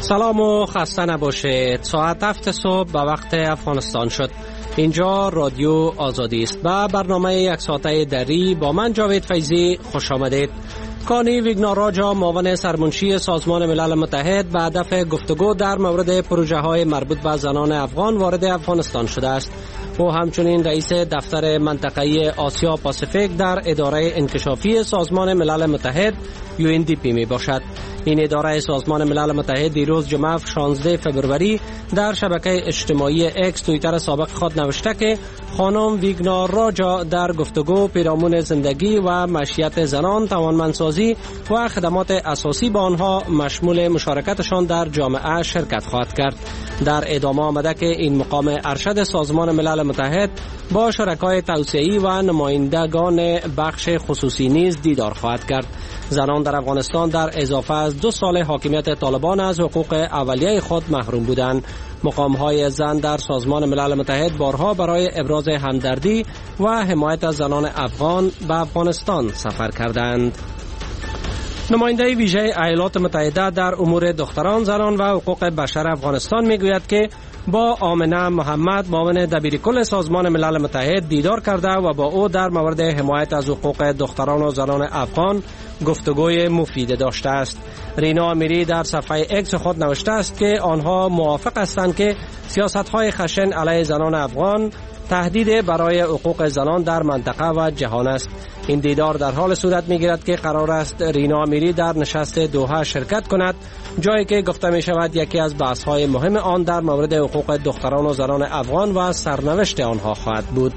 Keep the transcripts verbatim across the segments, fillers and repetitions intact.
سلام و خسته نباشید. ساعت هفت صبح به وقت افغانستان شد. اینجا رادیو آزادی است و برنامه یک ساعته دری با من جاوید فیضی خوش آمدید. کانی ویگناراجا معاون سرمنشی سازمان ملل متحد به هدف گفتگو در مورد پروژه های مربوط به زنان افغان وارد افغانستان شده است. او همچنین رئیس دفتر منطقه‌ای آسیا پاسیفیک در اداره انکشافی سازمان ملل متحد یو ان دی پی می باشد. این اداره سازمان ملل متحد دیروز جمعه شانزده فوریه در شبکه اجتماعی اکس توییتر سابق خود نوشته که خانم ویگناراجا در گفتگو پیرامون زندگی و معیشت زنان، توانمندسازی و خدمات اساسی با آنها مشمول مشارکتشان در جامعه شرکت خواهد کرد. در ادامه آمده که این مقام ارشد سازمان ملل متحد با شرکای توسعه‌ای و نمایندگان بخش خصوصی نیز دیدار خواهد کرد. زنان در افغانستان در اضافه از دو سال حاکمیت طالبان از حقوق اولیه خود محروم بودند. مقام‌های زن در سازمان ملل متحد بارها برای ابراز همدردی و حمایت از زنان افغان به افغانستان سفر کردند. نماینده ویژه ایالات متحده در امور دختران، زنان و حقوق بشر افغانستان میگوید که با آمنه محمد معاون دبیرکل سازمان ملل متحد دیدار کرده و با او در مورد حمایت از حقوق دختران و زنان افغان گفتگوی مفید داشته است. رینا امیری در صفحه اکس خود نوشته است که آنها موافق هستند که سیاست‌های خشن علیه زنان افغان تهدید برای حقوق زنان در منطقه و جهان است. این دیدار در حال صورت می‌گیرد که قرار است رینا امیری در نشست دوحه شرکت کند، جایی که گفته می شود یکی از بحث‌های مهم آن در مورد حقوق دختران و زنان افغان و سرنوشت آنها خواهد بود.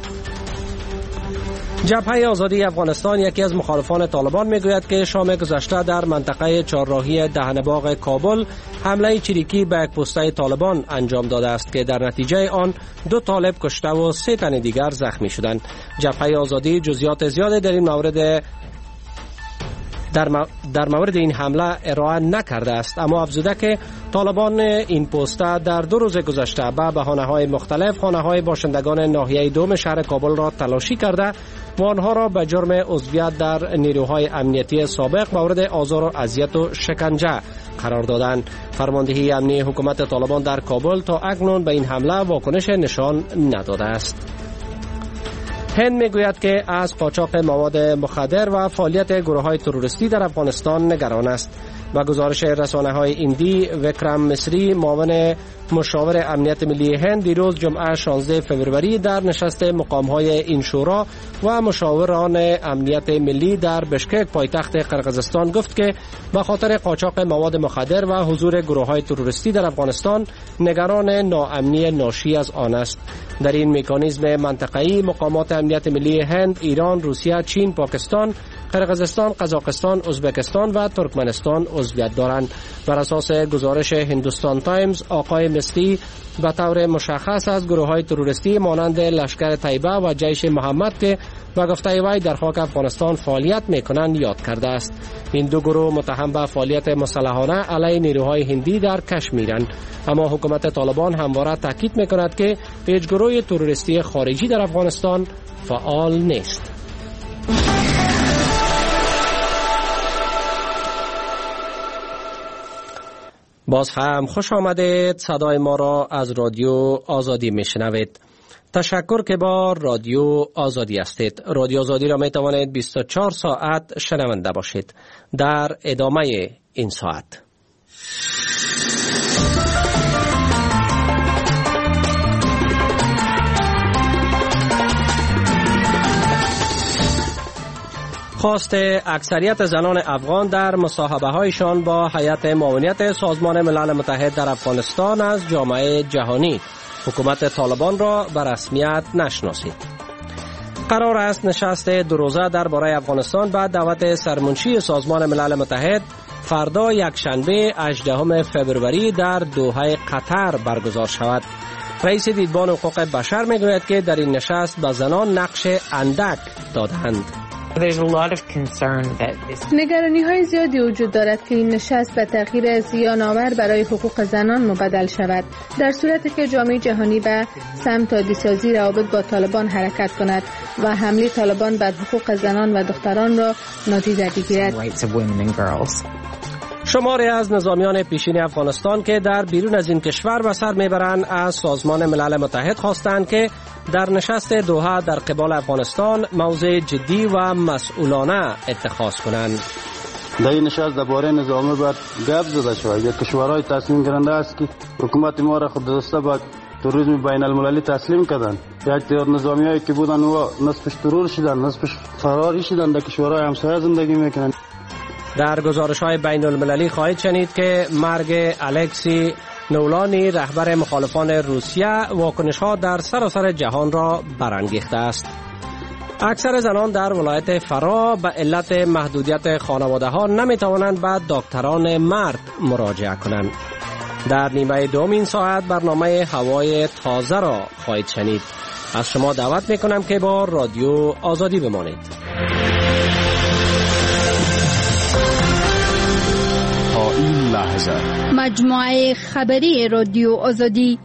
جبهه آزادی افغانستان، یکی از مخالفان طالبان، میگوید که شام گذشته در منطقه چهارراهی دهنباغ کابل حمله چریکی به یک پسته طالبان انجام داده است که در نتیجه آن دو طالب کشته و سه تن دیگر زخمی شدند. جبهه آزادی جزئیات زیاده در این مورد در, م... در مورد این حمله ارائه نکرده است، اما افزوده که طالبان این پسته در دو روز گذشته به بهانه‌های مختلف خانه‌های باشندگان ناحیه دوم شهر کابل را تلاشی کرده و آنها را به جرم عضویت در نیروهای امنیتی سابق مورد آزار و اذیت و شکنجه قرار دادند. فرماندهی امنی حکومت طالبان در کابل تا اکنون به این حمله واکنش نشان نداده است. هند میگوید که از قاچاق مواد مخدر و فعالیت گروه‌های تروریستی در افغانستان نگران است. و گزارش رسانه‌های هندی، وکرم مصری معاون مشاور امنیت ملی هند دیروز جمعه شانزده فوریه در نشست مقام‌های این شورا و مشاوران امنیت ملی در بشکک پایتخت قرقیزستان گفت که به خاطر قاچاق مواد مخدر و حضور گروه‌های تروریستی در افغانستان نگران ناامنی ناشی از آن است. در این مکانیزم منطقه‌ای مقامات امنیت ملی هند، ایران، روسیه، چین، پاکستان، قرقیزستان، قزاقستان، ازبکستان و ترکمنستان عضویت دارند. بر اساس گزارش هندوستان تایمز، آقای مصری به طور مشخص از گروه‌های تروریستی مانند لشکر طیبه و جیش محمد که به گفته وی در خاک افغانستان فعالیت می‌کنند یاد کرده است. این دو گروه متهم به فعالیت مسلحانه علیه نیروهای هندی در کشمیرند، اما حکومت طالبان همواره تاکید می‌کند که هیچ گروه تروریستی خارجی در افغانستان فعال نیست. باز هم خوش آمدید. صدای ما را از رادیو آزادی میشنوید. تشکر که با رادیو آزادی هستید. رادیو آزادی را می توانید بیست و چهار ساعت شنونده باشید. در ادامه این ساعت خواست اکثریت زنان افغان در مصاحبه‌هایشان با هیئت معاونیت سازمان ملل متحد در افغانستان از جامعه جهانی حکومت طالبان را به رسمیت نشناسید. قرار است نشست دو روزه درباره افغانستان بعد دعوت سرمنشی سازمان ملل متحد فردا یکشنبه هجدهم فوریه در دوحه قطر برگزار شود. رئیس دیدبان حقوق بشر میگوید که در این نشست به زنان نقش اندک دادند. نگرانی های زیادی وجود دارد که این نشست به تغییر زیان‌آور برای حقوق زنان مبدل شود، در صورتی که جامعه جهانی به سمت عادی‌سازی روابط با طالبان حرکت کند و حمله طالبان بر حقوق زنان و دختران را نادیده بگیرد. شماری از نظامیان پیشین افغانستان که در بیرون از این کشور به سر میبرند از سازمان ملل متحد خواستند که در نشست دوحه در قبال افغانستان موضع جدی و مسئولانه اتخاذ کنند. در این نشست درباره نظامی باید گپ زده شود. یک کشورهای تصمیم گیرنده است که حکومت ما را خود دسته به تروریسم بین المللی تسلیم کردند. یک تعداد نظامیایی که بودن و نصفش ترور شدن، نصفش فراری شدن، در کشورهای همسایه زندگی میکنند. در گزارش‌های بین المللی خواهید شنید که مرگ الکسی نولانی رهبر مخالفان روسیه واکنش‌ها در سراسر جهان را برانگیخته است. اکثر زنان در ولایت فرا به علت محدودیت خانواده‌ها نمی‌توانند به دکتران مرد مراجعه کنند. در نیمه دوم این ساعت برنامه هوای تازه را خواهید شنید. از شما دعوت می‌کنم که با رادیو آزادی بمانید. این لحظه مجموعه خبری رادیو آزادی.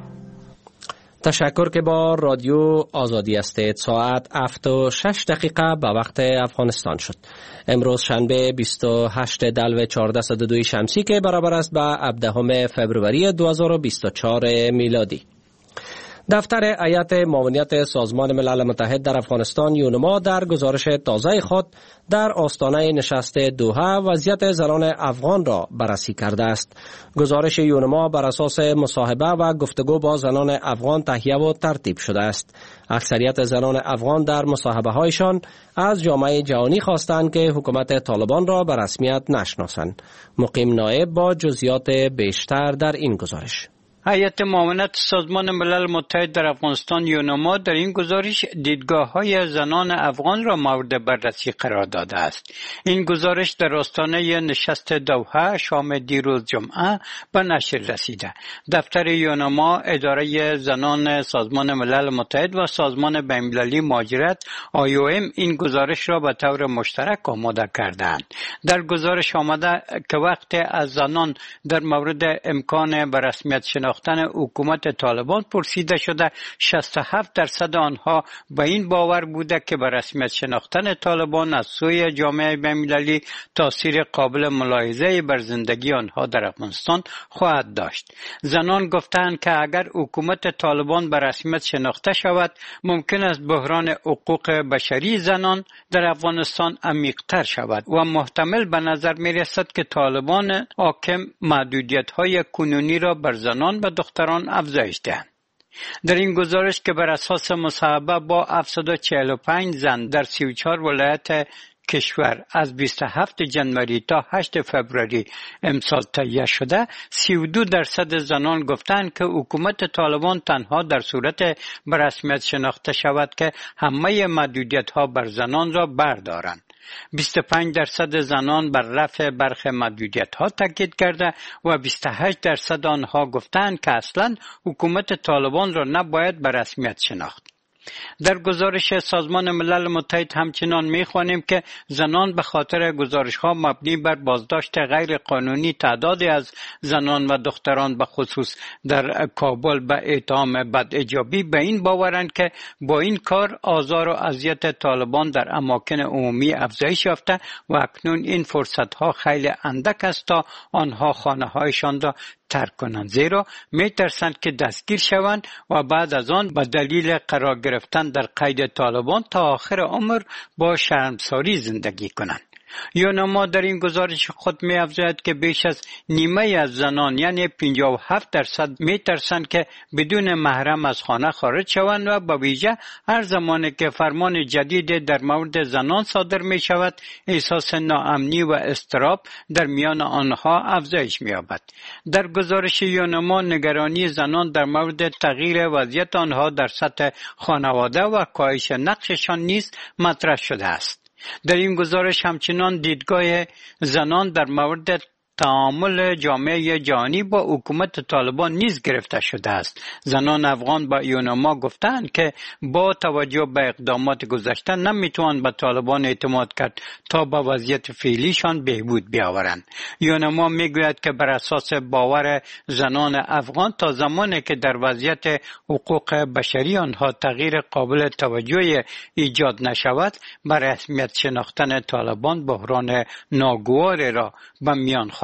تشکر که با رادیو آزادی هستید. ساعت هفت و شش دقیقه به وقت افغانستان شد. امروز شنبه بیست و هشتم دلو چهارصد و دو شمسی که برابر است به هفدهم فوریه دو هزار و بیست و چهار میلادی. دفتر هیئت معاونیت سازمان ملل متحد در افغانستان یونما در گزارش تازه خود در آستانه نشست دوحه وضعیت زنان افغان را بررسی کرده است. گزارش یونما بر اساس مصاحبه و گفتگو با زنان افغان تهیه و ترتیب شده است. اکثریت زنان افغان در مصاحبه هایشان از جامعه جهانی خواستند که حکومت طالبان را به رسمیت نشناسند. مقیم نایب با جزئیات بیشتر در این گزارش. هیئت معاونت سازمان ملل متحد در افغانستان یونما در این گزارش دیدگاه‌های زنان افغان را مورد بررسی قرار داده است. این گزارش در آستانه نشست دوحه شام دیروز جمعه به نشر رسیده. دفتر یونما، اداره زنان سازمان ملل متحد و سازمان بین‌المللی مهاجرت آی او ام این گزارش را به طور مشترک آماده کردند. در گزارش آمده که وقتی از زنان در مورد امکان به رسمیت شناختن حکومت طالبان پرسیده شده، شصت و هفت درصد آنها به این باور بوده که به رسمیت شناختن طالبان از سوی جامعه بین‌المللی تاثیر قابل ملاحظه‌ای بر زندگی آنها در افغانستان خواهد داشت. زنان گفتند که اگر حکومت طالبان به رسمیت شناخته شود، ممکن است بحران حقوق بشری زنان در افغانستان عمیق‌تر شود و محتمل به نظر می‌رسد که طالبان حاکم محدودیت‌های کنونی را بر زنان و دختران افزایش دهند. در این گزارش که بر اساس مصاحبه با هفتصد و چهل و پنج زن در سی و چهار ولایت کشور از بیست و هفتم ژانویه تا هشتم فوریه امسال تهیه شده، سی و دو درصد زنان گفتند که حکومت طالبان تنها در صورت به رسمیت شناخته شود که همه محدودیت‌ها بر زنان را بردارند. بیست و پنج درصد زنان بر رفع برخی محدودیت‌ها تاکید کرده و بیست و هشت درصد آنها گفتند که اصلاً حکومت طالبان را نباید به رسمیت شناخت. در گزارش سازمان ملل متحد همچنان می‌خوانیم که زنان به خاطر گزارش‌ها مبنی بر بازداشت غیر قانونی تعدادی از زنان و دختران به خصوص در کابل به اتهام بداجابی به این باورند که با این کار آزار و اذیت طالبان در اماکن عمومی افزایش یافته و اکنون این فرصت‌ها خیلی اندک است تا آنها خانه‌هایشان را ترک کنند، زیرا می ترسند که دستگیر شوند و بعد از آن به دلیل قرار گرفتن در قید طالبان تا آخر عمر با شرمساری زندگی کنند. یونما در این گزارش خود می افزاید که بیش از نیمه از زنان یعنی پنجاه و هفت درصد می ترسند که بدون محرم از خانه خارج شوند و به ویژه هر زمانی که فرمان جدید در مورد زنان صادر می شود احساس ناامنی و اضطراب در میان آنها افزایش می یابد. در گزارش یونما نگرانی زنان در مورد تغییر وضعیت آنها در سطح خانواده و کاهش نقششان نیز مطرح شده است. در این گزارش همچنان دیدگاه زنان در مورد تعامل جامعه جهانی با حکومت طالبان نیز گرفته شده است. زنان افغان با یونما گفتند که با توجه به اقدامات گذشته نمیتوان به طالبان اعتماد کرد تا به وضعیت فعلیشان بهبود بیاورند. یونما میگوید که بر اساس باور زنان افغان تا زمانی که در وضعیت حقوق بشری آنها تغییر قابل توجهی ایجاد نشود، به رسمیت شناختن طالبان بحران ناگوار را به میان خواهد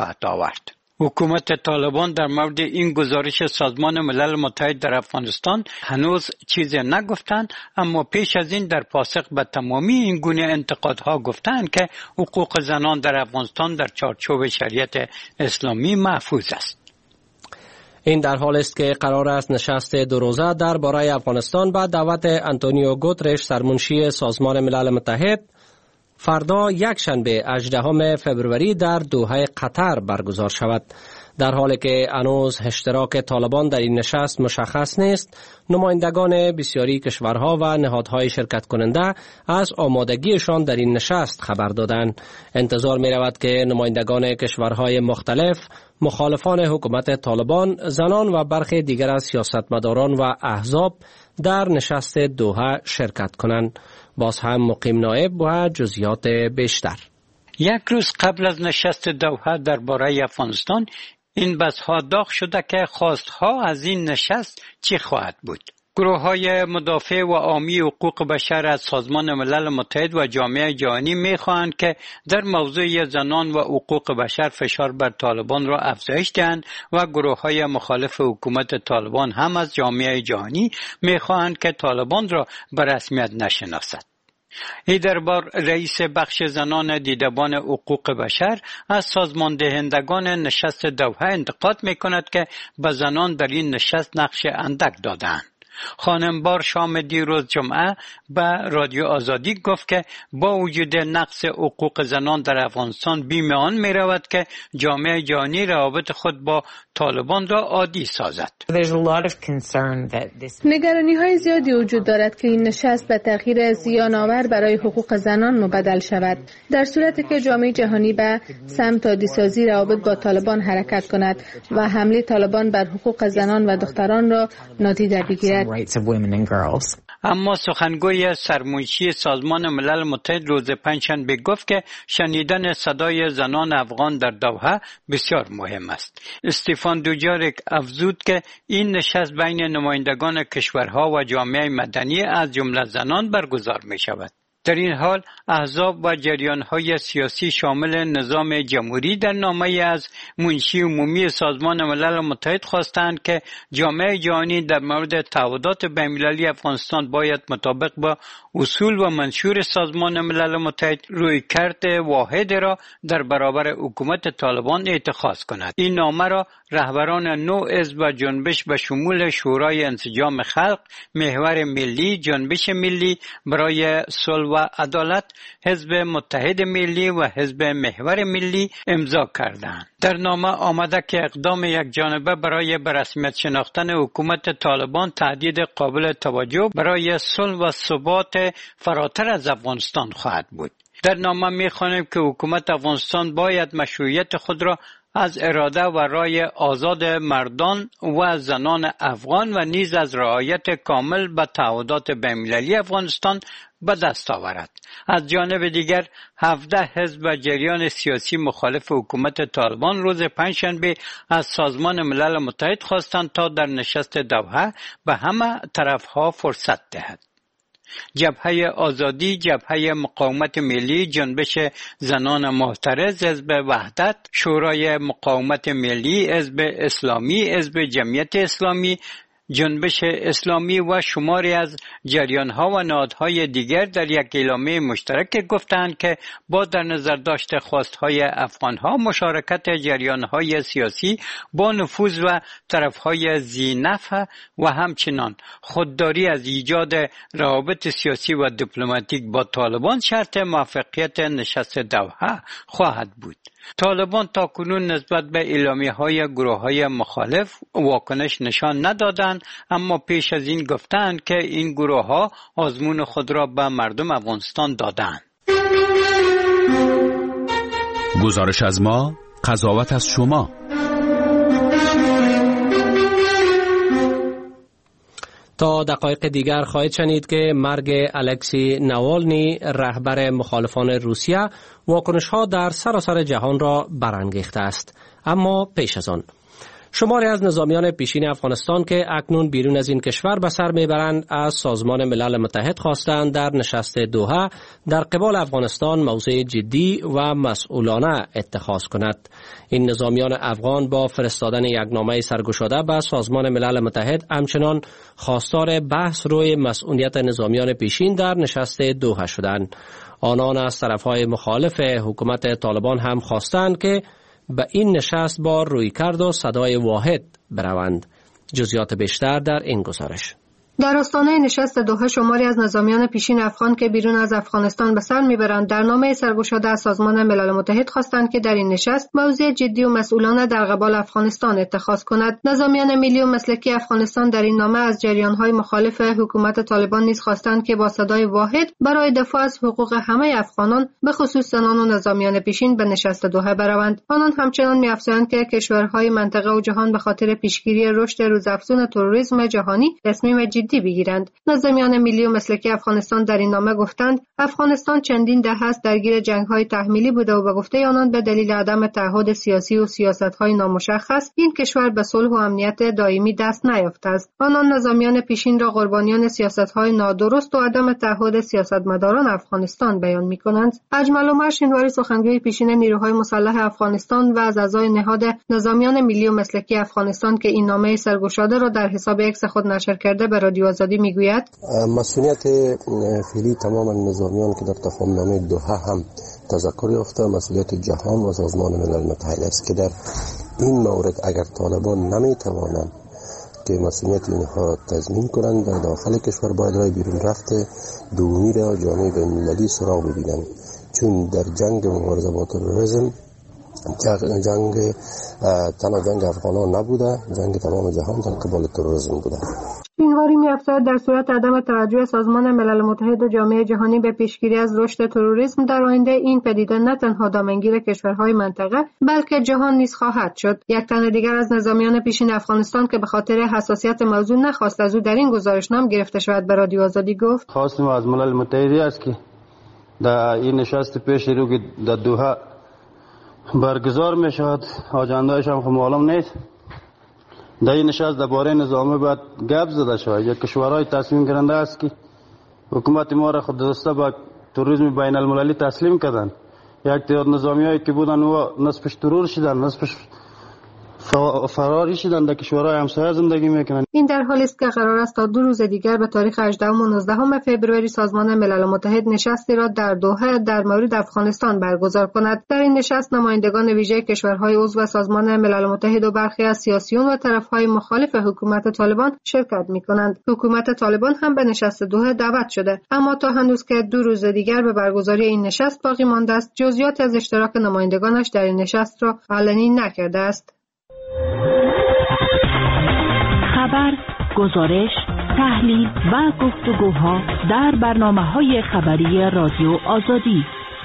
خواهد آورد. حکومت طالبان در مورد این گزارش سازمان ملل متحد در افغانستان هنوز چیزی نگفتند، اما پیش از این در پاسخ به تمامی این گونه انتقادها گفتند که حقوق زنان در افغانستان در چارچوب شریعت اسلامی محفوظ است. این در حال است که قرار است نشست دو روزه درباره افغانستان با دعوت آنتونیو گوترش سرمنشی سازمان ملل متحد فردا یک شنبه هجدهم فوریه در دوحه قطر برگزار شود. در حالی که هنوز اشتراک طالبان در این نشست مشخص نیست، نمایندگان بسیاری کشورها و نهادهای شرکت کننده از آمادگیشان در این نشست خبر دادند. انتظار می رود که نمایندگان کشورهای مختلف، مخالفان حکومت طالبان، زنان و برخی دیگر از سیاستمداران و احزاب در نشست دوحه شرکت کنند. باز هم مقیم نایب و جزئیات بیشتر. یک روز قبل از نشست دوحه درباره افغانستان این بحث‌ها داغ شده که خواستها از این نشست چی خواهد بود. گروه‌های مدافع و حامی حقوق بشر از سازمان ملل متحد و جامعه جهانی می‌خواهند که در موضوع زنان و حقوق بشر فشار بر طالبان را افزایش دهند و گروه‌های مخالف حکومت طالبان هم از جامعه جهانی می‌خواهند که طالبان را به رسمیت نشناسد. این دربار رئیس بخش زنان دیدبان حقوق بشر از سازمان دهندگان نشست دوحه انتقاد می‌کند که به زنان در این نشست نقش اندک دادند. خانم بار شام دیروز جمعه به رادیو آزادی گفت که با وجود نقص حقوق زنان در افغانستان بیم آن می رود که جامعه جهانی روابط خود با طالبان را عادی سازد. نگرانی های زیادی وجود دارد که این نشست به تغییر زیان آور برای حقوق زنان مبدل شود، در صورتی که جامعه جهانی به سمت عادی‌سازی روابط با طالبان حرکت کند و حمله طالبان بر حقوق زنان و دختران را نادیده بگیرد. اما سخنگوی سرمنشی سازمان ملل متحد روز پنجشنبه گفت که شنیدن صدای زنان افغان در دوحه بسیار مهم است. استیفان دوجاریک افزود که این نشست بین نمایندگان کشورها و جامعه مدنی از جمله زنان برگزار می شود. در این حال احزاب و جریان‌های سیاسی شامل نظام جمهوری در نامه‌ای از منشی عمومی سازمان ملل متحد خواستند که جامعه جهانی در مورد تعهدات بین‌المللی افغانستان باید مطابق با اصول و منشور سازمان ملل متحد رویکرد واحد را در برابر حکومت طالبان اتخاذ کند. این نامه را رهبران نو حزب و جنبش به شمول شورای انسجام خلق، محور ملی، جنبش ملی برای صلح و عدالت، حزب متحد ملی و حزب محور ملی امضا کردند. در نامه آمده که اقدام یک جانبه برای به رسمیت شناختن حکومت طالبان تهدید قابل توجه برای صلح و ثبات فراتر از افغانستان خواهد بود. در نامه می‌خوانیم که حکومت افغانستان باید مشروعیت خود را از اراده و رای آزاد مردان و زنان افغان و نیز از رعایت کامل به تعهدات بین‌المللی افغانستان به دست آورد. از جانب دیگر هفده حزب و جریان سیاسی مخالف حکومت طالبان روز پنجشنبه از سازمان ملل متحد خواستند تا در نشست دوحه به همه طرفها فرصت دهد. جبهه آزادی، جبهه مقاومت ملی، جنبش زنان معترض، حزب وحدت، شورای مقاومت ملی، حزب اسلامی، حزب جمعیت اسلامی، جنبش اسلامی و شماری از جریان‌ها و نهادهای دیگر در یک اعلامیه مشترک گفتند که با در نظر داشت خواستهای افغان‌ها مشارکت جریان‌های سیاسی با نفوذ و طرف‌های ذی‌نفع و همچنان خودداری از ایجاد روابط سیاسی و دیپلماتیک با طالبان شرط موفقیت نشست دوحه خواهد بود. طالبان تاکنون نسبت به اعلامیه‌های گروه‌های مخالف واکنش نشان ندادند، اما پیش از این گفتند که این گروه‌ها آزمون خود را به مردم افغانستان دادند. گزارش از ما، قضاوت از شما. تا دقایق دیگر خواهید شنید که مرگ الکسی نوالنی رهبر مخالفان روسیه واکنش‌ها در سراسر جهان را برانگیخته است. اما پیش از آن شماری از نظامیان پیشین افغانستان که اکنون بیرون از این کشور به سر میبرند از سازمان ملل متحد خواستند در نشست دوحه در قبال افغانستان موضع جدی و مسئولانه اتخاذ کند. این نظامیان افغان با فرستادن یک نامه سرگشاده به سازمان ملل متحد همچنان خواستار بحث روی مسئولیت نظامیان پیشین در نشست دوحه شدند. آنان از طرفهای مخالف حکومت طالبان هم خواستند که به این نشست با رویکرد و صدای واحد بروند. جزئیات بیشتر در این گزارش. در آستانه نشست دوحه شماری از نظامیان پیشین افغان که بیرون از افغانستان به سر میبرند در نامه سرگشاده از سازمان ملل متحد خواستند که در این نشست موضع جدی و مسئولانه در قبال افغانستان اتخاذ کند. نظامیان ملی و مسلکی افغانستان در این نامه از جریانهای مخالف حکومت طالبان نیز خواستند که با صدای واحد برای دفاع از حقوق همه افغانان به خصوص زنان و نظامیان پیشین به نشست دوحه بروند. آنان همچنان می‌افزایند که کشورهای منطقه و جهان به خاطر پیشگیری رشد روزافزون تروریسم جهانی تصمیم جدی بگیرند. نظامیان ملی و مسلکی افغانستان در این نامه گفتند افغانستان چندین دهه است درگیر جنگ‌های تحمیلی بوده و به گفته آنان به دلیل عدم تعهد سیاسی و سیاست‌های نامشخص این کشور به صلح و امنیت دائمی دست نیافته است. آنان نظامیان پیشین را قربانیان سیاست‌های نادرست و عدم تعهد سیاستمداران افغانستان بیان می‌کنند. اجمل عمر شینواری سخنگوی پیشین نیروهای مسلح افغانستان و از اعضای نهاد نظامیان ملی و مسلکی افغانستان که این نامه سرگشاده را در حساب ایکس خود نشر کرده به رادیو آزادی میگوید مسئولیت فعلی تمام نظامیان که در تفاهمنامه دوحه هم تذکر یافته مسئولیت جهان و سازمان ملل متحد است که در این مورد اگر طالبان نمیتوانند که مسئولیت اینها تضمین کنند در داخل کشور باید رای بیرون رفته دومی را جامعه بین‌المللی سراغ ببینند، چون در جنگ مبارزه با تروریسم جنگ تنها جنگ افغانان نبوده، جنگ تمام جهان در قبال تروریسم بوده. شینواری می‌افزاید در صورت عدم توجه سازمان ملل متحد و جامعه جهانی به پیشگیری از رشد تروریسم در آینده این پدیده نه تنها دامنگیر کشورهای منطقه بلکه جهان نیز خواهد شد. یک تن دیگر از نظامیان پیشین افغانستان که به خاطر حساسیت موضوع نخواست از او در این گزارشنامه گرفته شود به رادیو آزادی گفت خواستیم از ملل متحد است که در این نشست پیش رو که در دوحه برگزار می شود آجنده‌اش هم معلوم نیست. در این نشست درباره نظام باید گپ زده شود. یک کشورهای تصمیم گیرنده است که حکومت ما را خود دسته با تروریسم بین المللی تسلیم کردند. یک تعداد نظامیایی که بودن و نصفش ترور شدن، نصفش فراری شدن، در کشورهای همسایه زندگی میکنن. این در حالی است که قرار است تا دو روز دیگر به تاریخ هجدهم و نوزدهم فوریه فوریه ملل متحد نشستی را در دوحه در مورد افغانستان برگزار کند. در این نشست نمایندگان ویژه کشورهای عضو سازمان ملل متحد و برخی از سیاسیون و طرفهای مخالف حکومت طالبان شرکت میکنند. حکومت طالبان هم به نشست دوحه دعوت شده، اما تا هنوز که دو روز دیگر به برگزاری این نشست باقی مانده است، جزئیات از اشتراک نمایندگانش در این نشست را علنی نکرده است. خبر، گزارش، تحلیل و گفتگوها در برنامه‌های خبری رادیو آزادی.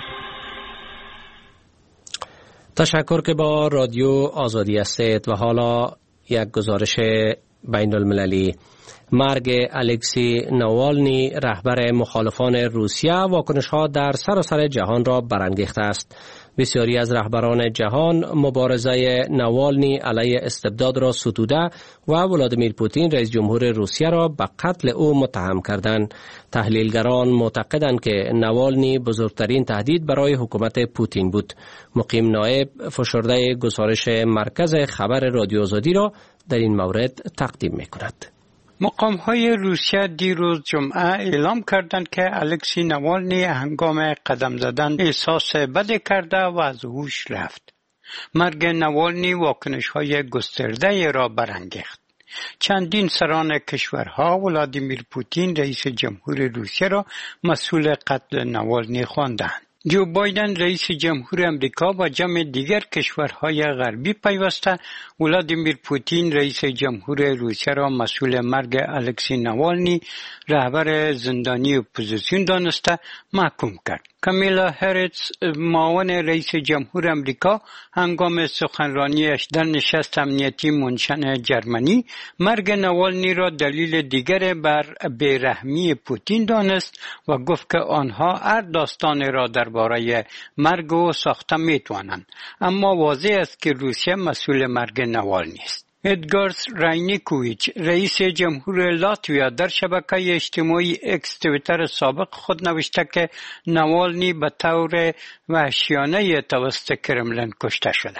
تشکر که با رادیو آزادی هستید و حالا یک گزارش بین المللی. مرگ الکسی نوالنی رهبر مخالفان روسیه واکنش‌ها در سراسر جهان را برانگیخته است. بسیاری از رهبران جهان مبارزه نوالنی علیه استبداد را ستوده و ولادیمیر پوتین رئیس جمهور روسیه را به قتل او متهم کردند. تحلیلگران معتقدند که نوالنی بزرگترین تهدید برای حکومت پوتین بود. مقیم نایب فشرده گزارش مرکز خبر رادیو آزادی را در این مورد تقدیم می‌کند. مقام های روسیه دیروز جمعه اعلام کردند که الکسی نوالنی هنگام قدم زدن احساس بد کرده و از هوش رفت. مرگ نوالنی واکنش های گسترده را برانگیخت. چندین سران کشورها ولادیمیر پوتین رئیس جمهور روسیه را مسئول قتل نوالنی خواندند. جو بایدن رئیس جمهور امریکا و جمع دیگر کشورهای غربی پیوسته ولادیمیر پوتین رئیس جمهور روسیه را مسئول مرگ الکسی نوالنی رهبر زندانی اپوزیسیون دانسته محکوم کرد. کامیلا هریس معاون رئیس جمهور امریکا هنگام سخنرانیش در نشست امنیتی منشن جرمنی مرگ نوالنی را دلیل دیگر بر بیرحمی پوتین دانست و گفت که آنها هر داستان را درباره مرگ او ساخته میتوانند، اما واضح است که روسیه مسئول مرگ نوالنی است. ادگارس راینیکوویچ رئیس جمهور لاتویا در شبکه اجتماعی اکس تویتر سابق خود نوشته که نوالنی به طور وحشیانه توسط کرملین کشته شده.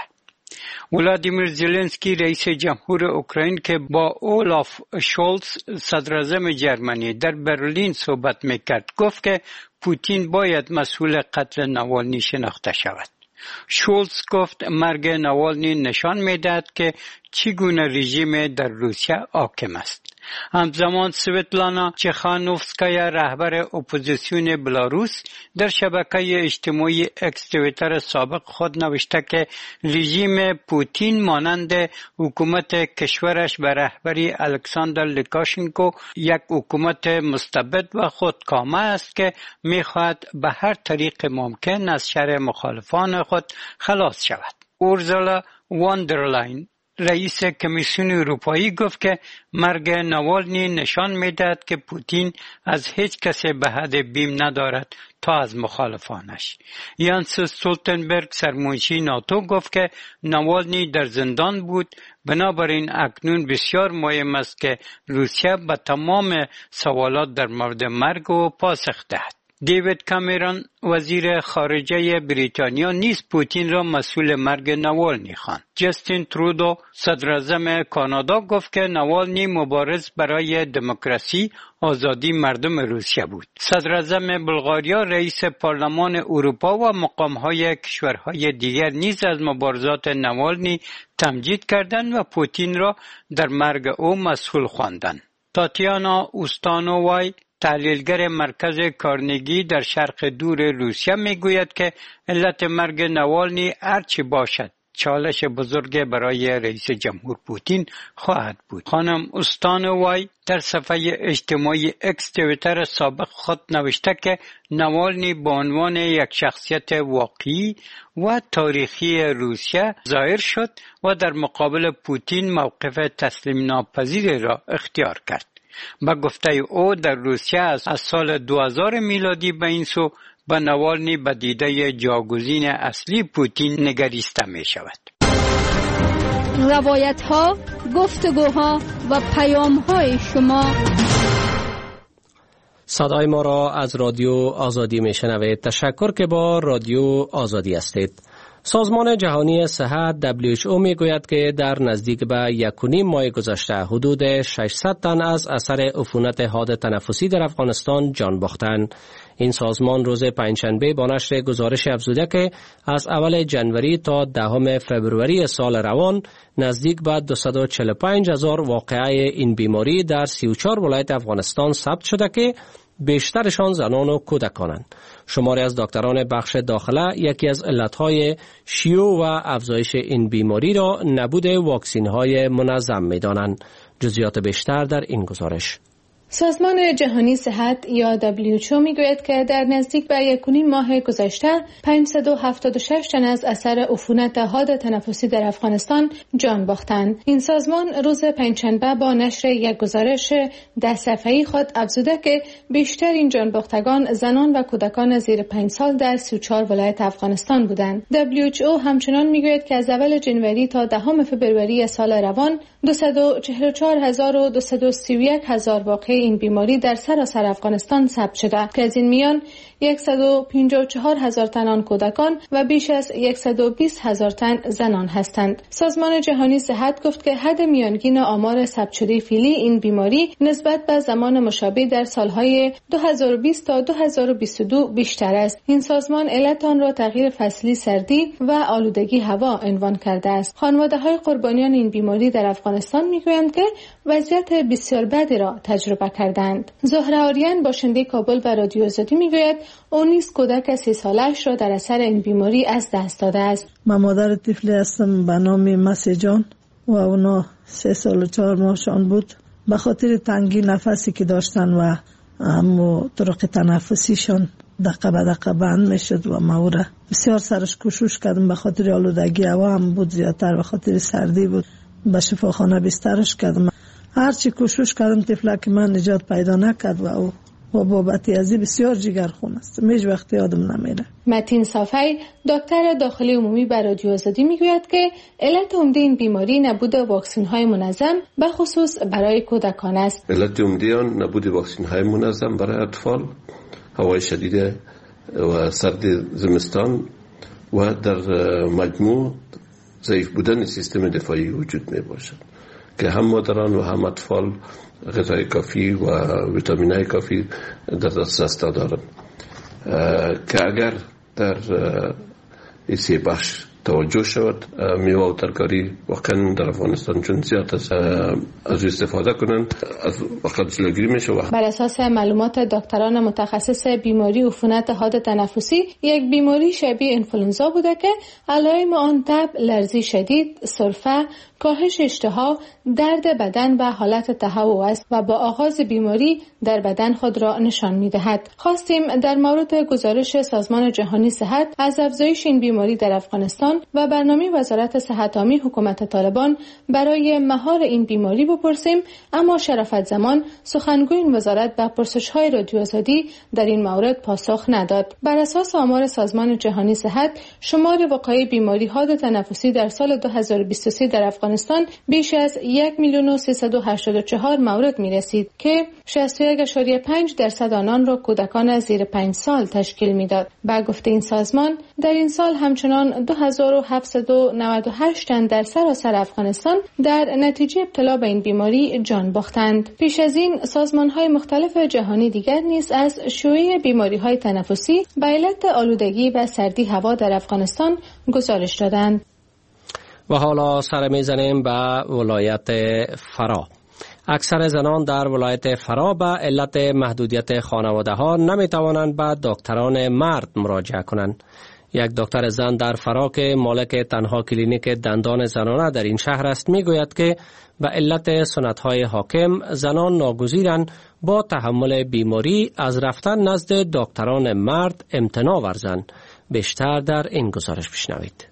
ولادیمیر زلنسکی رئیس جمهور اوکراین که با اولاف شولز صدراعظم جرمنی در برلین صحبت میکرد گفت که پوتین باید مسئول قتل نوالنی شناخته شود. شولز گفت مرگ نوالنی نشان میدهد که چگونه رژیم در روسیه حاکم است. همزمان سویتلانا چخانوفسکایا رهبر اپوزیسیون بلاروس در شبکه اجتماعی اکس تویتر سابق خود نوشته که رژیم پوتین مانند حکومت کشورش به رهبری الکساندر لوکاشنکو یک حکومت مستبد و خودکامه است که میخواهد به هر طریق ممکن از شر مخالفان خود خلاص شود. اورزولا واندرلاین رئیس کمیسیون اروپایی گفت که مرگ نوالنی نشان میدهد که پوتین از هیچ کسی به حد بیم ندارد تا از مخالفانش. یانس استولتنبرگ سرمنشی ناتو گفت که نوالنی در زندان بود، بنابراین اکنون بسیار مهم است که روسیه به تمام سوالات در مورد مرگ او پاسخ دهد. دیوید کامرون وزیر خارجه بریتانیا نیز پوتین را مسئول مرگ نوالنی خواند. جستین ترودو صدراعظم کانادا گفت که نوالنی مبارز برای دموکراسی، آزادی مردم روسیه بود. صدراعظم بلغاریا رئیس پارلمان اروپا و مقام‌های کشورهای دیگر نیز از مبارزات نوالنی تمجید کردند و پوتین را در مرگ او مسئول خواندند. تاتیانا اوستانووای تحلیلگر مرکز کارنگی در شرق دور روسیه میگوید که علت مرگ نوالنی هرچی باشد چالش بزرگ برای رئیس جمهور پوتین خواهد بود. خانم اوستانووای در صفحه اجتماعی اکس تویتر سابق خود نوشته که نوالنی به عنوان یک شخصیت واقعی و تاریخی روسیه ظاهر شد و در مقابل پوتین موقف تسلیم ناپذیر را اختیار کرد. با گفته او در روسیه از سال دو هزار میلادی به این سو به نوالنی به دیده جاگزین اصلی پوتین نگریسته می شود. روایت ها، گفتگوها و پیام های شما. صدای ما را از رادیو آزادی می شنوید. تشکر که با رادیو آزادی هستید. سازمان جهانی صحت دبلیو اچ او می گوید که در نزدیک به یک و نیم ماه گذشته حدود ششصد تن از اثر عفونت حاد تنفسی در افغانستان جان باختند. این سازمان روز پنجشنبه با نشر گزارش افزوده که از اول جنوری تا دهم فوریه سال روان نزدیک به دویست و چهل و پنج هزار واقعه این بیماری در سی و چهار ولایت افغانستان ثبت شده که بیشترشان زنان و کودکانند. شماری از دکتران بخش داخله یکی از علتهای شیوع و افزایش این بیماری را نبود واکسین‌های منظم می‌دانند. جزئیات بیشتر در این گزارش. سازمان جهانی صحت یا دبلیو اچ او میگوید که در نزدیک به یک و نیم ماه گذشته پانصد و هفتاد و شش تن از اثر عفونت حاد تنفسی در افغانستان جان باختند. این سازمان روز پنجشنبه با نشر یک گزارش ده صفحه‌ای خود افزوده که بیشتر این جان باختگان زنان و کودکان زیر پنج سال در سی و چهار ولایت افغانستان بودند. دبلیو اچ او همچنان میگوید که از اول جنوری تا دهم فوریه سال روان دویست و چهل و چهار هزار و دویست و سی و یک هزار واقعه این بیماری در سراسر افغانستان ثبت شده که از این میان صد و پنجاه و چهار هزار تن آن کودکان و بیش از صد و بیست هزار تن زنان هستند. سازمان جهانی صحت گفت که حد میانگین آمار ثبت شده فعلی این بیماری نسبت به زمان مشابه در سالهای دو هزار و بیست تا دو هزار و بیست و دو بیشتر است. این سازمان علت آن را تغییر فصلی سردی و آلودگی هوا عنوان کرده است. خانواده‌های قربانیان این بیماری در افغانستان میگویند که وضعیت بسیار بدی را تجربه کردند. زهره آریان باشنده کابل به رادیو آزادی میگوید او نیز کودک سی سالش را در اثر این بیماری از دست داده است. من مادر طفلی هستم به نام مسی جان و اونا سه سال و چهار ماهشان بود. به خاطر تنگی نفسی که داشتن و همو طرق تنفسیشان دقیقه به دقیقه بند میشد و ما را بسیار سرش کوشش کردم. به خاطر آلودگی هوا هم بود زیادتر، به خاطر سردی بود. به شفاخانه بسترش کردم. هرچی کوشش کردم طفلک من نجات پیدا نکرد و او و بابت ازی بسیار جگرخون است. هیچ وقت یادم نمیره. متین صافی دکتر داخلی عمومی بر رادیو آزادی میگوید که علت عمده این بیماری نبود واکسن‌های منظم به خصوص برای کودکان است. علت عمده آن نبود واکسن‌های منظم برای اطفال، هوای شدید و سرد زمستان و در مجموع ضعیف بودن سیستم دفاعی وجود می باشد که هم مادران و هم اطفال غذای کافی و ویتامین‌های کافی در دسترس دارند که اگر در این سه بخش توجه شود میوه و ترکاری واقعا در افغانستان چون زیاد از از استفاده کنند از وقت جلوگیری میشه. بر اساس معلومات دکتران متخصص بیماری عفونت حاد تنفسی، یک بیماری شبیه انفلوئنزا بوده که علائم آن تب، لرزی شدید، سرفه، کاهش اشتها، درد بدن و حالت تهوع است و با آغاز بیماری در بدن خود را نشان می‌دهد. خواستیم در مورد گزارش سازمان جهانی صحت از افزایش این بیماری در افغانستان و برنامه وزارت صحت عامی حکومت طالبان برای مهار این بیماری بپرسیم، اما شرافت زمان سخنگوی این وزارت به پرسش‌های رادیو آزادی در این مورد پاسخ نداد. بر اساس آمار سازمان جهانی صحت، شمار وقایع بیماری حاد تنفسی در سال دو هزار و بیست و سه در افغانستان بیش از یک میلیون و سیصد و هشتاد و چهار مورد می رسید که شصت و یک ممیز پنج درصد آنان را کودکان زیر پنج سال تشکیل می داد. با گفته این سازمان در این سال همچنان دو هزار و هفتصد و نود و هشت تن در سراسر افغانستان در نتیجه ابتلا به این بیماری جان باختند. پیش از این سازمان های مختلف جهانی دیگر نیز از شیوع بیماری های تنفسی به علت آلودگی و سردی هوا در افغانستان گزارش دادند. و حالا سر میزنیم به ولایت فرا. اکثر زنان در ولایت فرا به علت محدودیت خانواده ها نمی توانند به دکتران مرد مراجعه کنند. یک دکتر زن در فرا که مالک تنها کلینیک دندان زنانه در این شهر است میگوید که به علت سنت های حاکم زنان ناگزیرند با تحمل بیماری از رفتن نزد دکتران مرد امتناع ورزند. بیشتر در این گزارش بشنوید.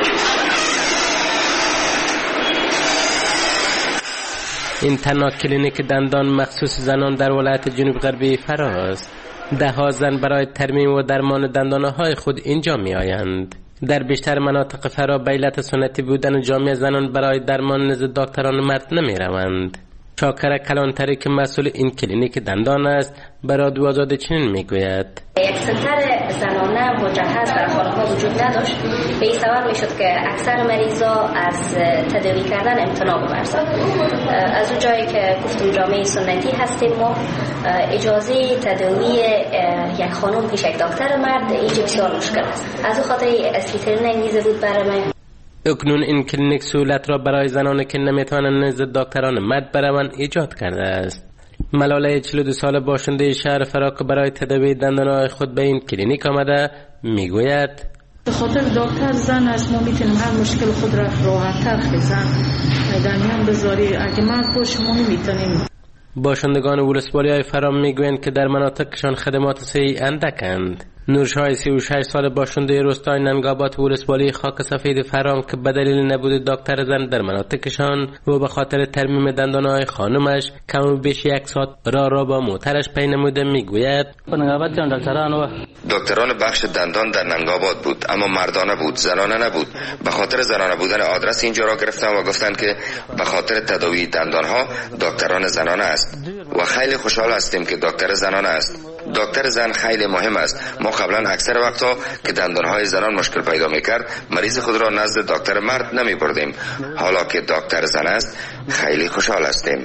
این تنها کلینیک دندان مخصوص زنان در ولایت جنوب غربی فرا است. ده ها زن برای ترمیم و درمان دندانهای خود اینجا می آیند. در بیشتر مناطق فرا به علت سنتی بودن جامعه زنان برای درمان نزد دکتران مرد نمی روند. شاکر کلانتری که مسئول این کلینیک دندان است به رادیو آزادی چنین می گوید: یک سنتر زنانه مجهز در خانه ها وجود نداشت. به این سبب می شد که اکثر مریضا از تداوی کردن امتناع بورزند. از اون جایی که گفتم جامعه سنتی هستیم، ما اجازه تداوی یک خانم پیش یک دکتر مرد اینجا بسیار مشکل است. از اون خاطر اصلی ترین انگیزه بود برای من. اکنون این کلینیک سهولت را برای زنانی که نمیتوانند نزد دکتران مرد بروند ایجاد کرده است. ملاله چهل و دو ساله باشنده شهر فرا که برای تداوی دندانهای خود به این کلینیک آمده میگوید: به خاطر دکتر زن است ما میتونیم هر مشکل خود را راحت‌تر خزن در میان بذاری. اگه مرد باشه ما نمیتونیم. باشندگان ولسوالی های فرا میگویند که در مناطقشان خدمات صحی اندکند. نورشاه سی و شش سال باشنده روستای ننگابات ولسوالی خاک سفید فرام که به دلیل نبود دکتر زن در مناطقشان و به خاطر ترمیم دندانهای خانمش کم و بیش یک ساعت را را با موترش پی نموده میگوید: دکتران بخش دندان در ننگابات بود، اما مردانه بود، زنانه نبود. به خاطر زنانه بودن آدرس اینجا را گرفتم و گفتند که به خاطر تداوی دندانها دکتران زنانه است و خیلی خوشحال هستیم که دکتر زنانه است. دکتر زن خیلی مهم است. ما قبلا اکثر وقتا که دندانهای زنان مشکل پیدا میکرد مریض خود را نزد دکتر مرد نمی بردیم. حالا که دکتر زن است خیلی خوشحال هستیم.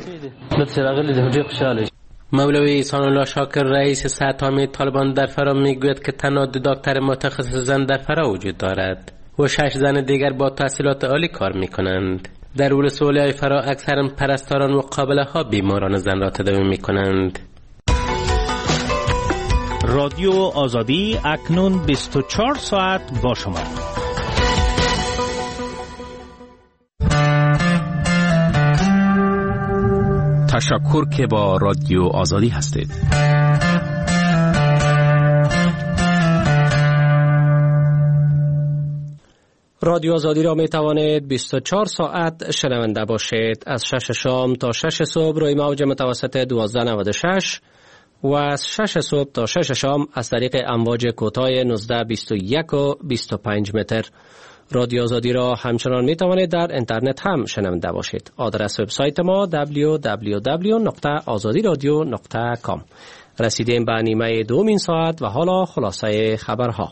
مولوی احسان الله شاکر رئیس صحت عامه طالبان در فرا میگوید که تنها دو دکتر متخصص زن در فرا وجود دارد و شش زن دیگر با تحصیلات عالی کار میکنند. در ولسوالی فرا اکثر پرستاران و قابله ها بیماران زن را تداوی میکنند. رادیو آزادی اکنون بیست و چهار ساعت با شما. تشکر که با رادیو آزادی هستید. رادیو آزادی را می توانید بیست و چهار ساعت شنونده باشید. از شش شام تا شش صبح روی موج متوسط دوازده نود و شش و از شش صبح تا شش شام از طریق امواج کوتاه نوزده بیست و یک و بیست و پنج متر. رادیو آزادی را همچنان می توانید در اینترنت هم شنونده باشید. آدرس وبسایت ما دبلیو دبلیو دبلیو نقطه آزادی رادیو نقطه کام. رسیدیم به نیمه دومین ساعت و حالا خلاصه خبرها.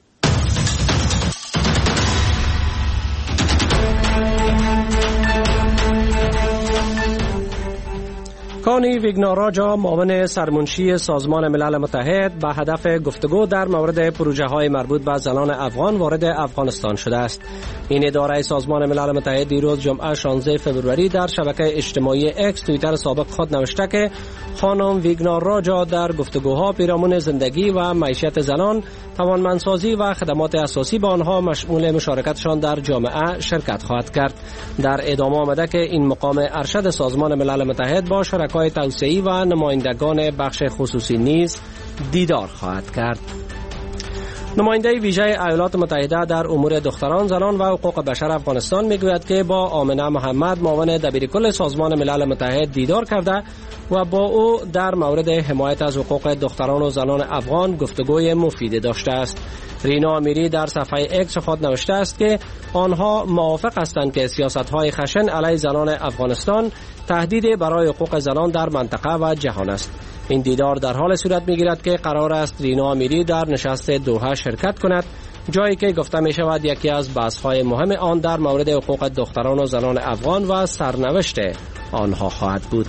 کانی ویگناراجا معاون سرمنشی سازمان ملل متحد به هدف گفتگو در مورد پروژه های مربوط به زنان افغان وارد افغانستان شده است. این اداره سازمان ملل متحد دیروز جمعه شانزده فوریه در شبکه اجتماعی اکس توییتر سابق خود نوشته که خانم ویگناراجا در گفتگوها پیرامون زندگی و معیشت زنان، توانمندسازی و خدمات اساسی با آنها مشمول مشارکتشان در جامعه شرکت خواهد کرد. در ادامه آمده که این مقام ارشد سازمان ملل متحد با شرکای توسعه‌ای و نمایندگان بخش خصوصی نیز دیدار خواهد کرد. نماینده ویژه ایالات متحده در امور دختران، زنان و حقوق بشر افغانستان میگوید که با آمنه محمد معاون دبیرکل سازمان ملل متحد دیدار کرده و با او در مورد حمایت از حقوق دختران و زنان افغان گفتگوی مفیدی داشته است. رینا امیری در صفحه اکس خود نوشته است که آنها موافق هستند که سیاست‌های خشن علیه زنان افغانستان تهدید برای حقوق زنان در منطقه و جهان است. این دیدار در حال صورت می‌گیرد که قرار است رینا امیری در نشست دوحه شرکت کند، جایی که گفته می شود یکی از بحث‌های مهم آن در مورد حقوق دختران و زنان افغان و سرنوشت آنها خواهد بود.